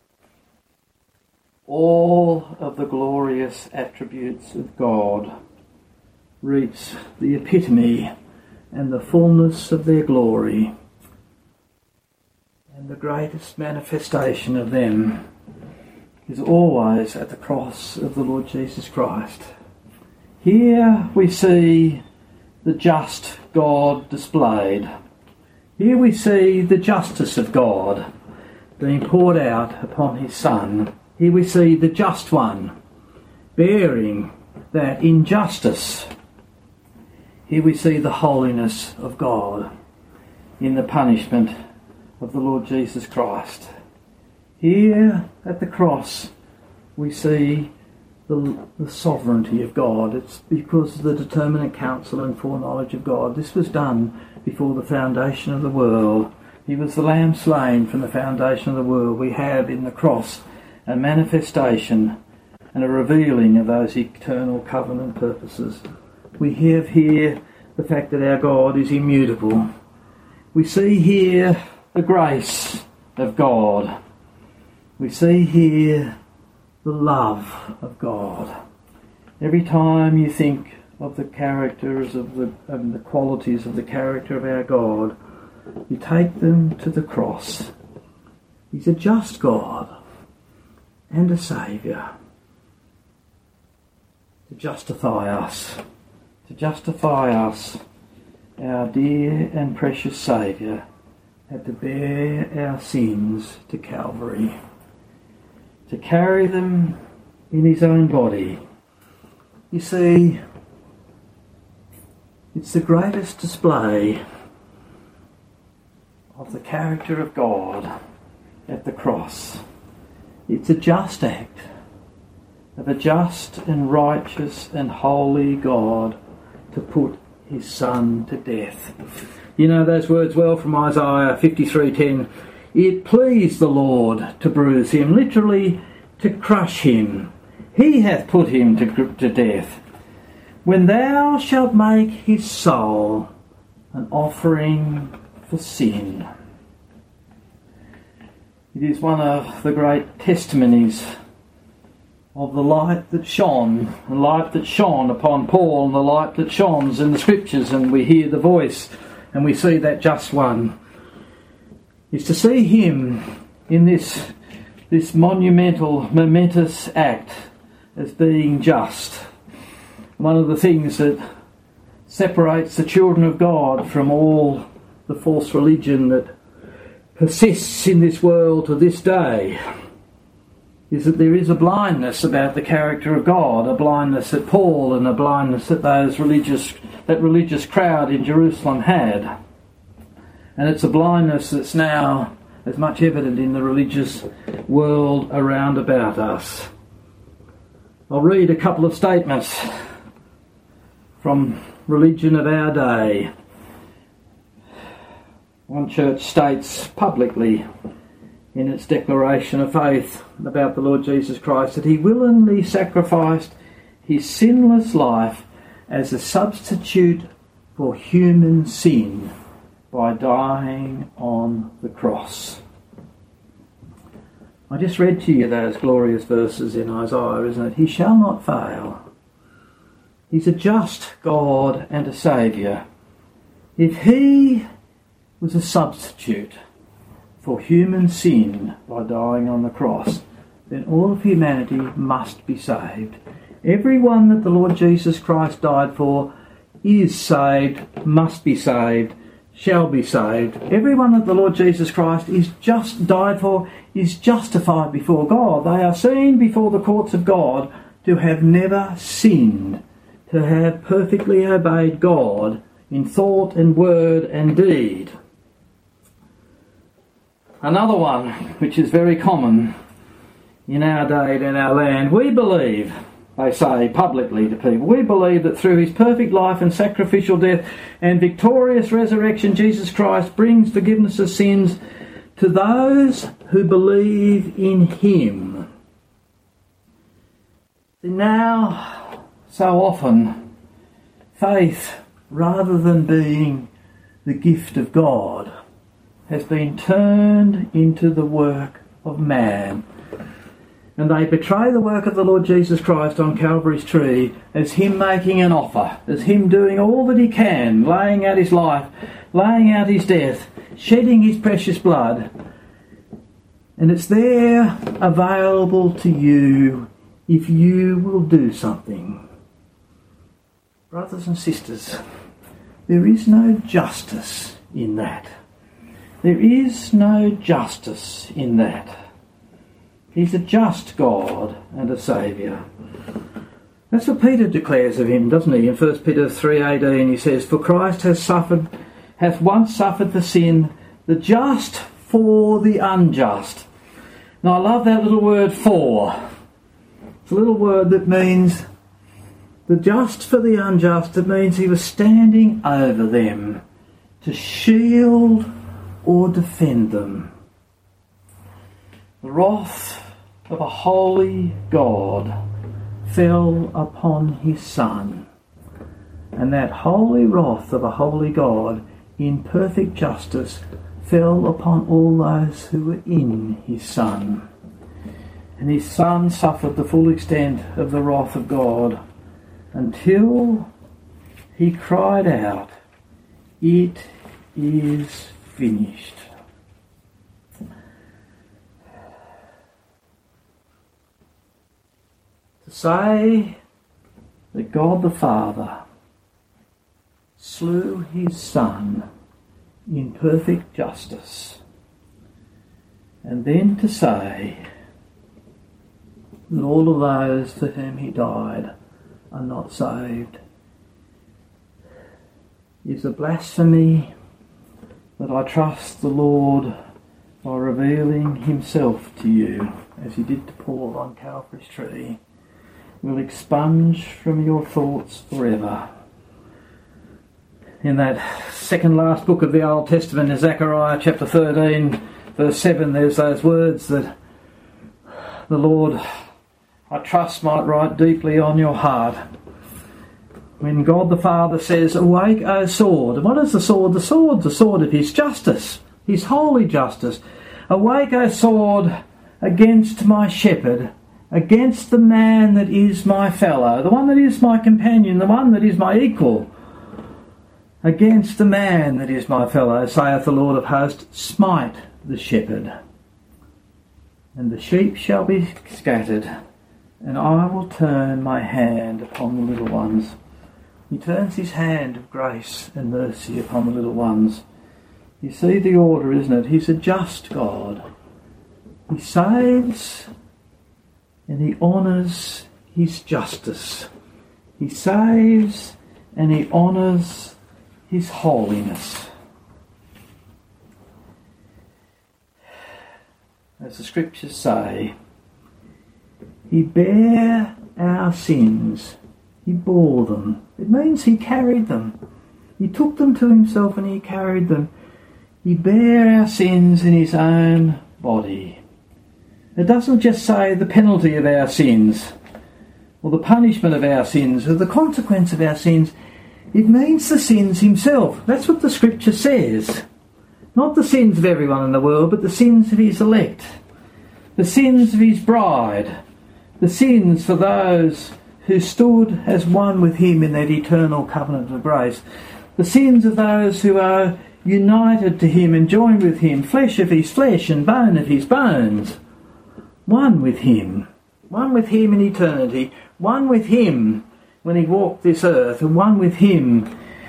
All of the glorious attributes of God reach the epitome and the fullness of their glory. And the greatest manifestation of them is always at the cross of the Lord Jesus Christ. Here we see the just God displayed. Here we see the justice of God being poured out upon his Son. Here we see the just one bearing that injustice. Here we see the holiness of God in the punishment of the Lord Jesus Christ. Here at the cross we see the sovereignty of God. It's because of the determinate counsel and foreknowledge of God. This was done before the foundation of the world. He was the Lamb slain from the foundation of the world. We have in the cross a manifestation and a revealing of those eternal covenant purposes. We have here the fact that our God is immutable. We see here the grace of God. We see here the love of God. Every time you think of the characters of the qualities of the character of our God, you take them to the cross. He's a just God and a Saviour to justify us. To justify us, our dear and precious Saviour had to bear our sins to Calvary, to carry them in his own body. You see, it's the greatest display of the character of God at the cross. It's a just act of a just and righteous and holy God to put his Son to death. You know those words well from Isaiah 53:10. It pleased the Lord to bruise him, literally to crush him. He hath put him to death. When thou shalt make his soul an offering for sin. It is one of the great testimonies of the light that shone, the light that shone upon Paul and the light that shone in the Scriptures, and we hear the voice and we see that just one, is to see him in this momentous act as being just. One of the things that separates the children of God from all the false religion that persists in this world to this day is that there is a blindness about the character of God, a blindness that Paul and a blindness that that religious crowd in Jerusalem had. And it's a blindness that's now as much evident in the religious world around about us. I'll read a couple of statements from religion of our day. One church states publicly in its declaration of faith about the Lord Jesus Christ that he willingly sacrificed his sinless life as a substitute for human sin by dying on the cross. I just read to you those glorious verses in Isaiah, isn't it? He shall not fail. He's a just God and a Saviour. If he was a substitute for human sin by dying on the cross, then all of humanity must be saved. Everyone that the Lord Jesus Christ died for is saved, must be saved, shall be saved. Everyone that the Lord Jesus Christ is just died for is justified before God. They are seen before the courts of God to have never sinned, to have perfectly obeyed God in thought and word and deed. Another one, which is very common in our day and in our land, we believe, they say publicly to people, we believe that through his perfect life and sacrificial death and victorious resurrection, Jesus Christ brings forgiveness of sins to those who believe in him. Now, so often, faith, rather than being the gift of God, has been turned into the work of man. And they betray the work of the Lord Jesus Christ on Calvary's tree as him making an offer, as him doing all that he can, laying out his life, laying out his death, shedding his precious blood. And it's there available to you if you will do something. Brothers and sisters, there is no justice in that. There is no justice in that. He's a just God and a Saviour. That's what Peter declares of him, doesn't he? In 1 Peter 3:18 he says, "For Christ hath once suffered for sin, the just for the unjust." Now I love that little word "for." It's a little word that means the just for the unjust. It means he was standing over them to shield or defend them. The wrath of a holy God fell upon his Son, and that holy wrath of a holy God in perfect justice fell upon all those who were in his Son. And his Son suffered the full extent of the wrath of God until he cried out, "It is finished." To say that God the Father slew his Son in perfect justice, and then to say that all of those for whom he died are not saved, is a blasphemy that I trust the Lord, by revealing himself to you, as he did to Paul on Calvary's tree, will expunge from your thoughts forever. In that second last book of the Old Testament, in Zechariah chapter 13, verse 7, there's those words that the Lord, I trust, might write deeply on your heart. When God the Father says, "Awake, O sword." And what is the sword? The sword's the sword of his justice, his holy justice. "Awake, O sword, against my shepherd, against the man that is my fellow," the one that is my companion, the one that is my equal. "Against the man that is my fellow, saith the Lord of hosts, smite the shepherd, and the sheep shall be scattered, and I will turn my hand upon the little ones." He turns his hand of grace and mercy upon the little ones. You see the order, isn't it? He's a just God. He saves and he honours his justice. He saves and he honours his holiness. As the scriptures say, he bare our sins. He bore them. It means he carried them. He took them to himself and he carried them. He bare our sins in his own body. It doesn't just say the penalty of our sins, or the punishment of our sins, or the consequence of our sins. It means the sins himself. That's what the scripture says. Not the sins of everyone in the world, but the sins of his elect. the sins of his bride, the sins for those who stood as one with him in that eternal covenant of grace, the sins of those who are united to him and joined with him, flesh of his flesh and bone of his bones, one with him in eternity, one with him when he walked this earth, and one with him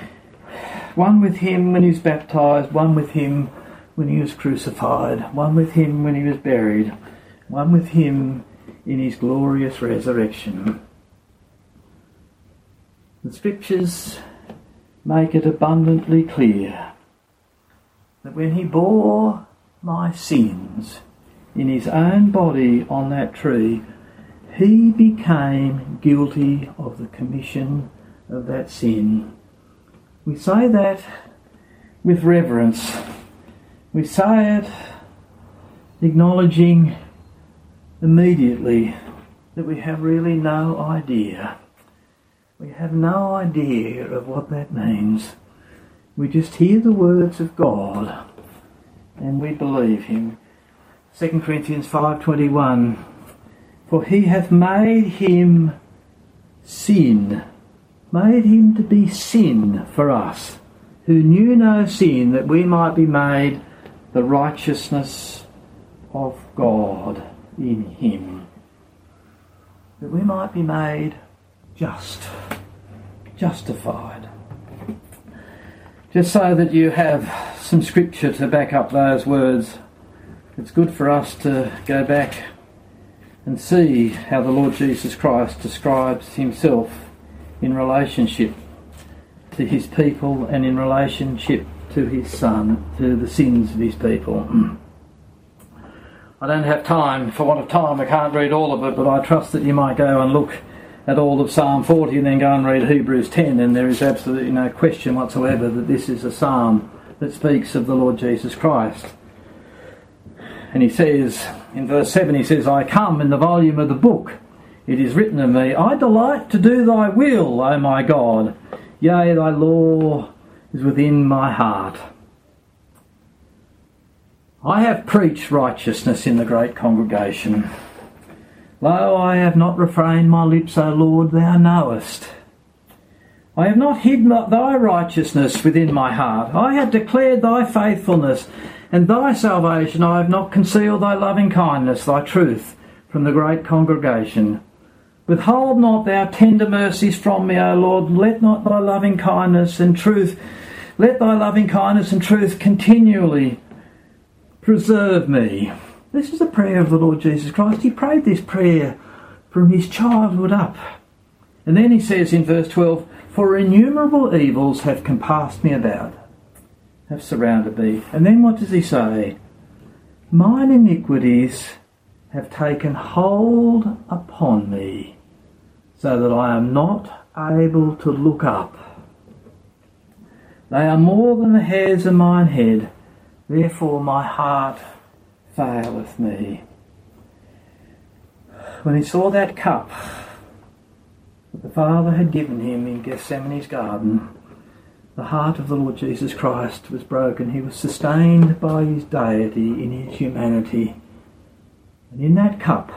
when he was baptised, one with him when he was crucified, one with him when he was buried, one with him in his glorious resurrection. The Scriptures make it abundantly clear that when he bore my sins in his own body on that tree, he became guilty of the commission of that sin. We say that with reverence. We say it acknowledging immediately that we have really no idea. We have no idea of what that means. We just hear the words of God and we believe him. 2 Corinthians 5:21, for he hath made him sin, made him to be sin for us, who knew no sin, that we might be made the righteousness of God in him. That we might be made justified. Just so that you have some scripture to back up those words, it's good for us to go back and see how the Lord Jesus Christ describes himself in relationship to his people and in relationship to his Son, to the sins of his people. I don't have time. For want of time, I can't read all of it, but I trust that you might go and look at all of Psalm 40 and then go and read Hebrews 10, and there is absolutely no question whatsoever that this is a psalm that speaks of the Lord Jesus Christ. And he says, in verse 7, he says, I come in the volume of the book. It is written of me, I delight to do thy will, O my God. Yea, thy law is within my heart. I have preached righteousness in the great congregation. Lo, I have not refrained my lips, O Lord, thou knowest. I have not hid thy righteousness within my heart. I have declared thy faithfulness and thy salvation. I have not concealed thy loving kindness, thy truth, from the great congregation. Withhold not thou tender mercies from me, O Lord. Let thy loving kindness and truth continually preserve me. This is the prayer of the Lord Jesus Christ. He prayed this prayer from his childhood up. And then he says in verse 12, for innumerable evils have compassed me about, have surrounded me. And then what does he say? Mine iniquities have taken hold upon me, so that I am not able to look up. They are more than the hairs of mine head, therefore my heart faileth me. When he saw that cup that the Father had given him in Gethsemane's garden, the heart of the Lord Jesus Christ was broken. He was sustained by his deity in his humanity. And in that cup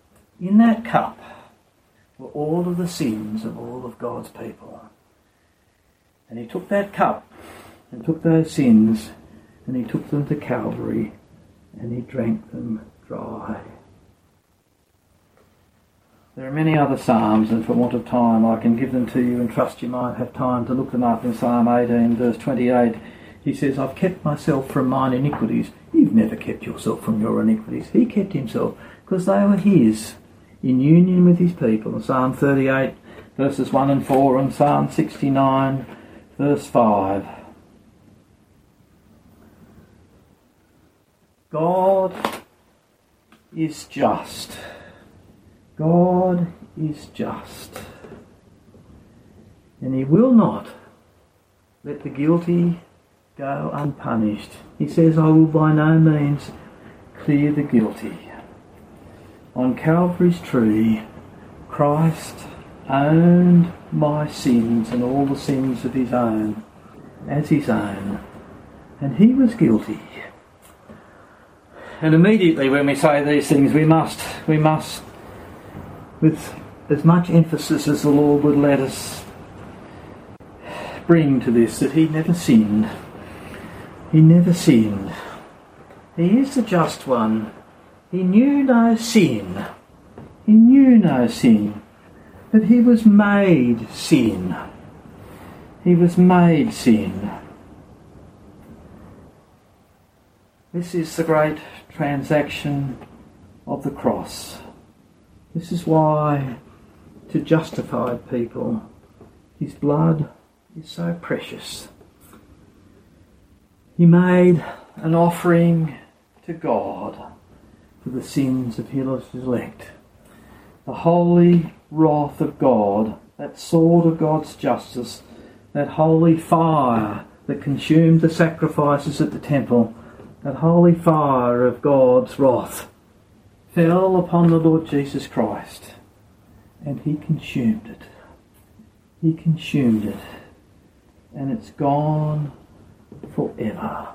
were all of the sins of all of God's people. And he took that cup and took those sins and he took them to Calvary and he drank them dry. There are many other psalms, and for want of time I can give them to you and trust you might have time to look them up. In Psalm 18 verse 28 he says, I've kept myself from mine iniquities. You've never kept yourself from your iniquities. He kept himself because they were his, in union with his people. In Psalm 38 verses 1 and 4 and Psalm 69 verse 5. God is just. God is just. And he will not let the guilty go unpunished. He says, I will by no means clear the guilty. On Calvary's tree, Christ owned my sins and all the sins of his own as his own. And he was guilty. And immediately when we say these things, we must, with as much emphasis as the Lord would let us bring to this, that he never sinned. He never sinned. He is the just one. He knew no sin. He knew no sin. But he was made sin. He was made sin. This is the great transaction of the cross. This is why, to justify people, his blood is so precious. He made an offering to God for the sins of his elect. The holy wrath of God, that sword of God's justice, that holy fire that consumed the sacrifices at the temple, that holy fire of God's wrath, fell upon the Lord Jesus Christ, and he consumed it. He consumed it, and it's gone forever.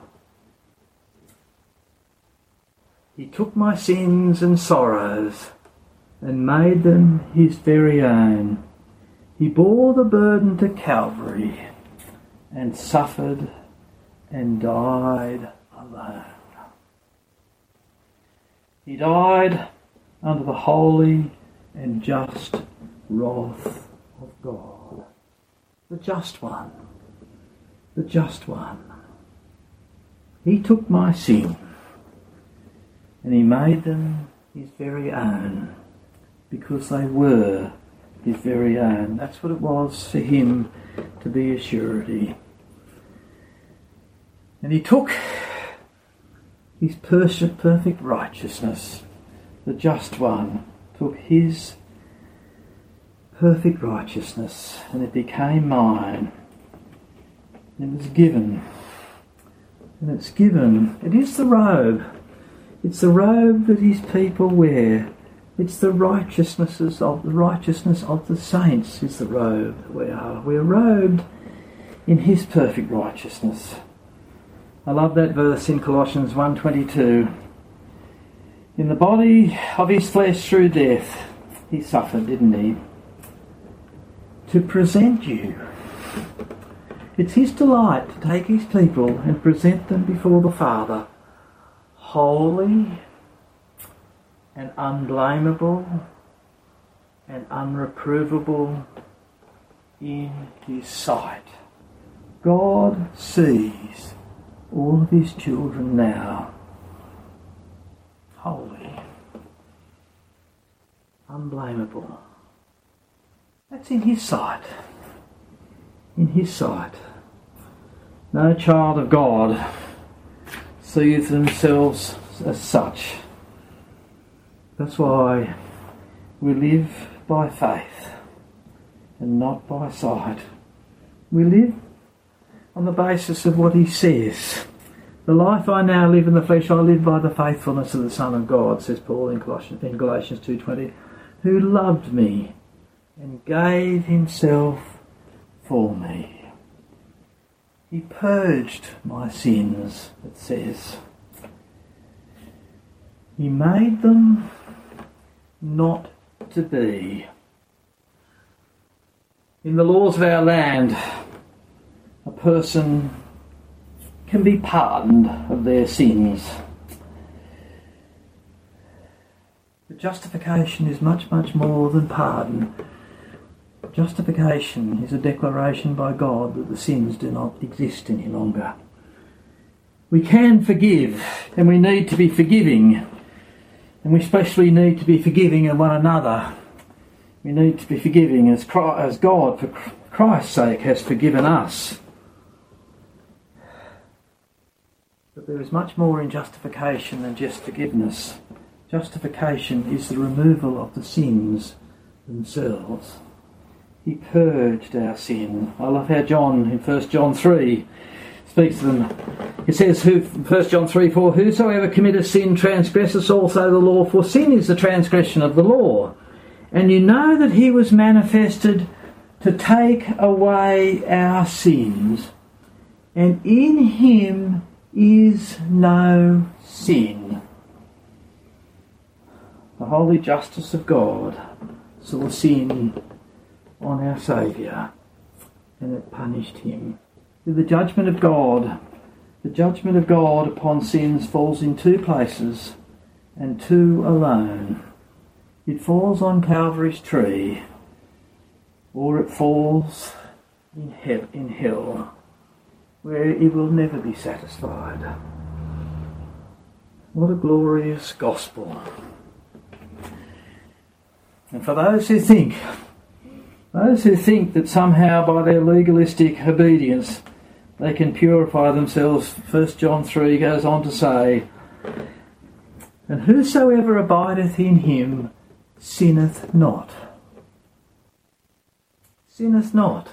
He took my sins and sorrows and made them his very own. He bore the burden to Calvary and suffered and died alone. He died under the holy and just wrath of God. The just one. The just one. He took my sin and he made them his very own, because they were his very own. That's what it was for him to be a surety. And he took his perfect righteousness. The just one took his perfect righteousness, and it became mine. It was given. And it's given. It is the robe. It's the robe that his people wear. It's the righteousness of the saints is the robe that we are. We are robed in his perfect righteousness. I love that verse in Colossians 1:22. In the body of his flesh through death, he suffered, didn't he? To present you. It's his delight to take his people and present them before the Father, holy and unblameable and unreprovable in his sight. God sees all of his children now, holy, unblameable. That's in his sight. In his sight. No child of God sees themselves as such. That's why we live by faith and not by sight. We live on the basis of what he says. The life I now live in the flesh, I live by the faithfulness of the Son of God, says Paul in Galatians 2:20, who loved me and gave himself for me. He purged my sins, it says. He made them not to be. In the laws of our land, a person can be pardoned of their sins. But justification is much, much more than pardon. Justification is a declaration by God that the sins do not exist any longer. We can forgive, and we need to be forgiving, and we especially need to be forgiving of one another. We need to be forgiving as God, for Christ's sake, has forgiven us. But there is much more in justification than just forgiveness. Justification is the removal of the sins themselves. He purged our sin. I love how John, in 1 John 3, speaks to them. It says, 1 John 3:4, whosoever committeth sin transgresseth also the law, for sin is the transgression of the law. And you know that he was manifested to take away our sins, and in him is no sin. the holy justice of God, saw sin on our Saviour, and it punished him. The judgment of God upon sins falls in two places, and two alone. It falls on Calvary's tree, or it falls in hell, where it will never be satisfied. What a glorious gospel. And for those who think that somehow by their legalistic obedience they can purify themselves, 1 John 3 goes on to say, "And whosoever abideth in him sinneth not." Sinneth not.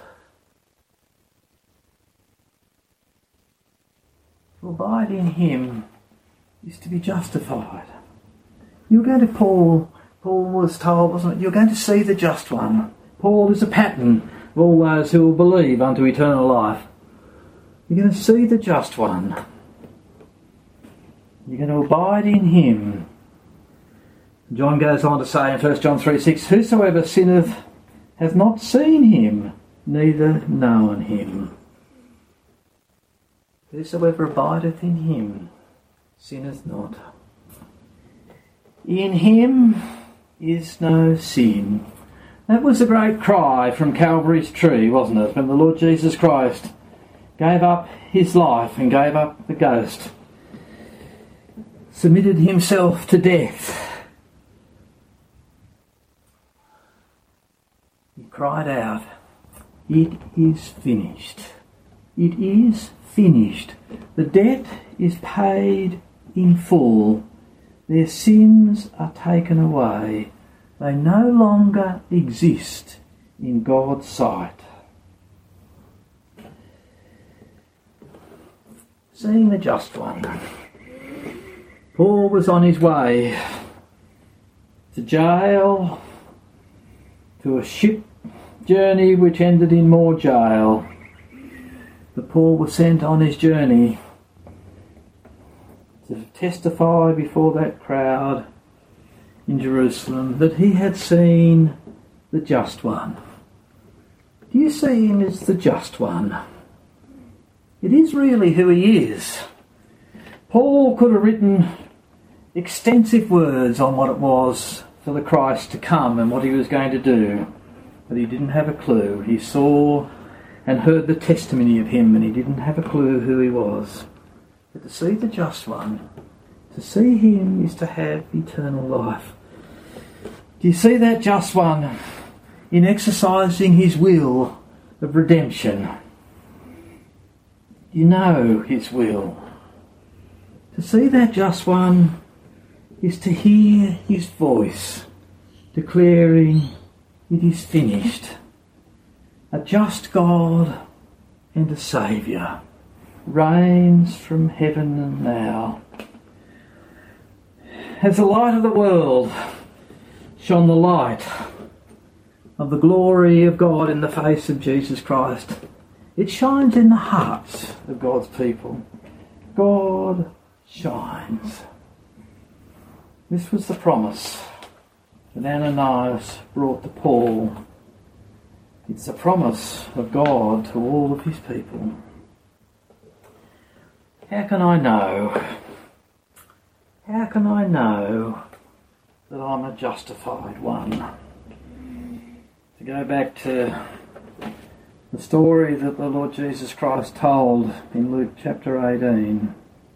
To abide in him is to be justified. You're going to Paul was told, wasn't it? You're going to see the just one. Paul is a pattern of all those who will believe unto eternal life. You're going to see the just one. You're going to abide in him. John goes on to say in 1 John 3:6, "Whosoever sinneth hath not seen him, neither known him." Whosoever abideth in him sinneth not. In him is no sin. That was a great cry from Calvary's tree, wasn't it? When the Lord Jesus Christ gave up his life and gave up the ghost, submitted himself to death. He cried out, "It is finished." It is finished. The debt is paid in full. Their sins are taken away. They no longer exist in God's sight. Seeing the just one. Paul was on his way to jail, to a ship journey which ended in more jail. But Paul was sent on his journey to testify before that crowd in Jerusalem that he had seen the just one. Do you see him as the just one? It is really who he is. Paul could have written extensive words on what it was for the Christ to come and what he was going to do, but he didn't have a clue. He saw and heard the testimony of him, and he didn't have a clue who he was. But to see the just one, to see him is to have eternal life. Do you see that just one in exercising his will of redemption? You know his will. To see that just one is to hear his voice declaring, "It is finished." A just God and a Saviour reigns from heaven and now. As the light of the world shone the light of the glory of God in the face of Jesus Christ, it shines in the hearts of God's people. God shines. This was the promise that Ananias brought to Paul. It's the promise of God to all of his people. How can I know? How can I know that I'm a justified one? To go back to the story that the Lord Jesus Christ told in Luke chapter 18.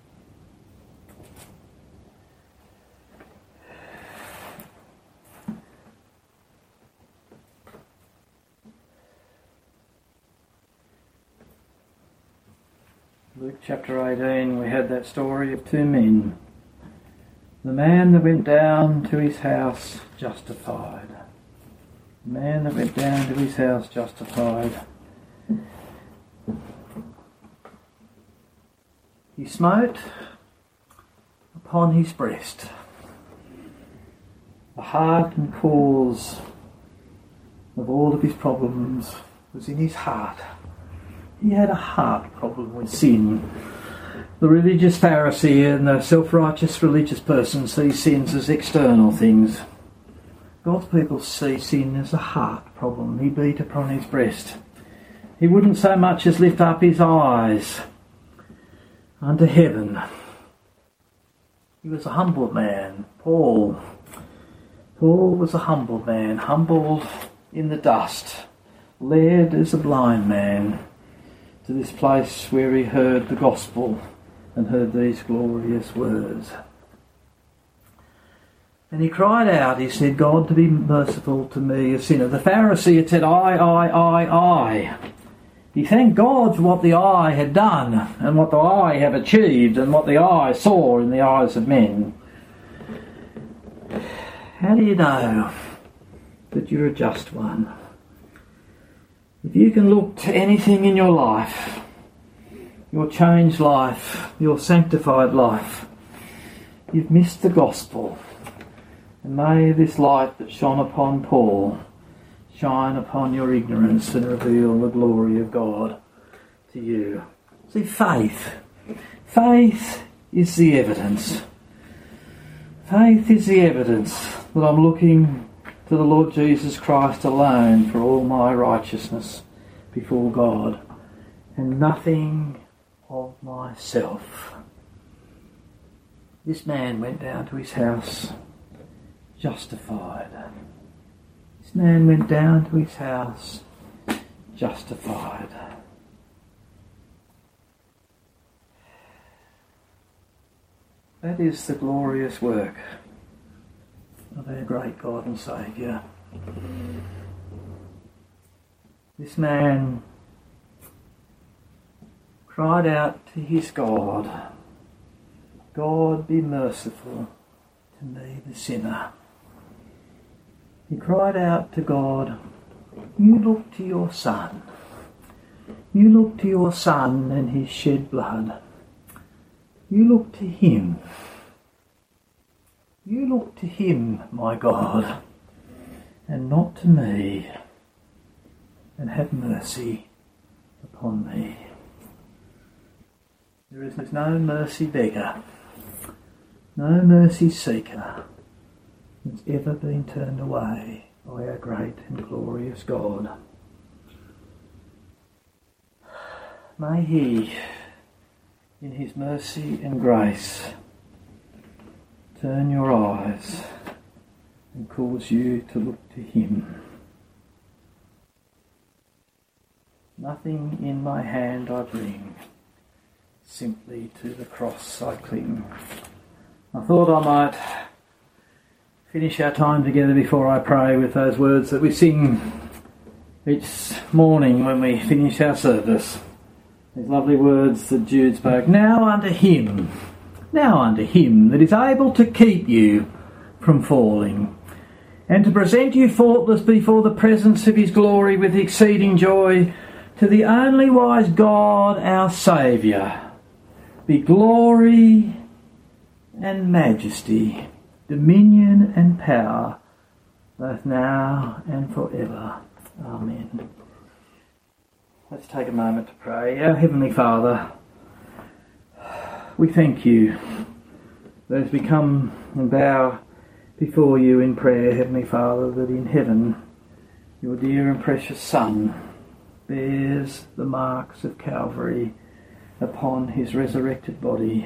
Luke chapter 18, we had that story of two men. The man that went down to his house justified. The man that went down to his house justified. He smote upon his breast. The heart and cause of all of his problems was in his heart. He had a heart problem with sin. The religious Pharisee and the self-righteous religious person see sins as external things. God's people see sin as a heart problem. He beat upon his breast. He wouldn't so much as lift up his eyes unto heaven. He was a humble man. Paul was a humble man, humbled in the dust, led as a blind man to this place where he heard the gospel and heard these glorious words. And he cried out, he said, God, to be merciful to me, a sinner. The Pharisee had said, I. He thanked God for what the I had done and what the I have achieved and what the I saw in the eyes of men. How do you know that you're a just one? If you can look to anything in your life, your changed life, your sanctified life, you've missed the gospel. And may this light that shone upon Paul shine upon your ignorance and reveal the glory of God to you. See, faith is the evidence. Faith is the evidence that I'm looking to the Lord Jesus Christ alone for all my righteousness before God, and nothing of myself. This man went down to his house justified. This man went down to his house justified. That is the glorious work of our great God and Saviour. This man cried out to his God, God, be merciful to me, the sinner. He cried out to God, you look to your Son. You look to your Son and his shed blood. You look to him. You look to him, my God, and not to me, and have mercy upon me. There is no mercy beggar, no mercy seeker that's ever been turned away by our great and glorious God. May he, in his mercy and grace, turn your eyes and cause you to look to him. Nothing in my hand I bring, simply to the cross I cling. I thought I might finish our time together before I pray with those words that we sing each morning when we finish our service. These lovely words that Jude spoke. Now unto him that is able to keep you from falling, and to present you faultless before the presence of his glory with exceeding joy, to the only wise God our Saviour, be glory and majesty, dominion and power, both now and forever. Amen. Let's take a moment to pray. Our Heavenly Father, we thank you that as we come and bow before you in prayer, Heavenly Father, that in heaven your dear and precious Son bears the marks of Calvary upon his resurrected body.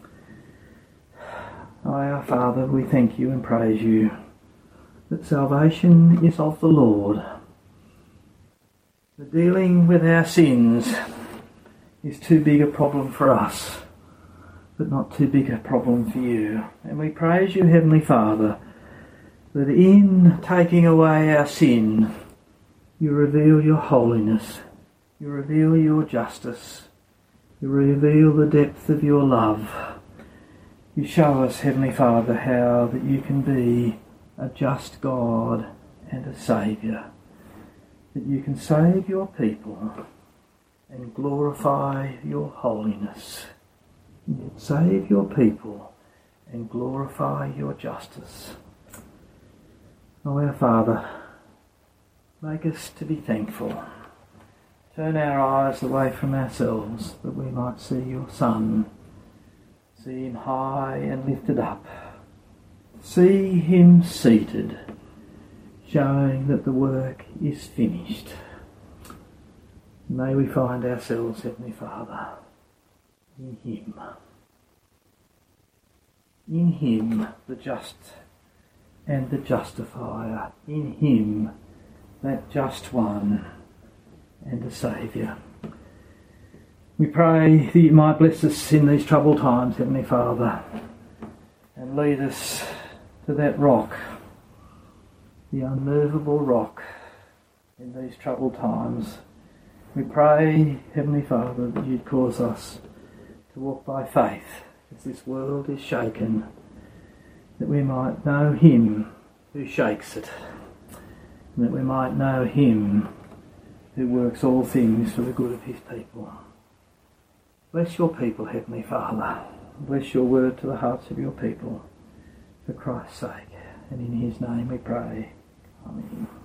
Oh, our Father, we thank you and praise you that salvation is of the Lord. The dealing with our sins is too big a problem for us, but not too big a problem for you. And we praise you, Heavenly Father, that in taking away our sin, you reveal your holiness, you reveal your justice, you reveal the depth of your love. You show us, Heavenly Father, how that you can be a just God and a Saviour, that you can save your people and glorify your holiness. You can save your people and glorify your justice. Oh, our Father, make us to be thankful. Turn our eyes away from ourselves that we might see your Son See him high and lifted up. See him seated, showing that the work is finished. May we find ourselves, Heavenly Father, in him. In him, the just and the justifier. In him, that just one and the Saviour. We pray that you might bless us in these troubled times, Heavenly Father, and lead us to that rock, the unmovable rock in these troubled times. We pray, Heavenly Father, that you'd cause us to walk by faith as this world is shaken, that we might know him who shakes it, and that we might know him who works all things for the good of his people. Bless your people, Heavenly Father. Bless your word to the hearts of your people, for Christ's sake. And in his name we pray. Amen.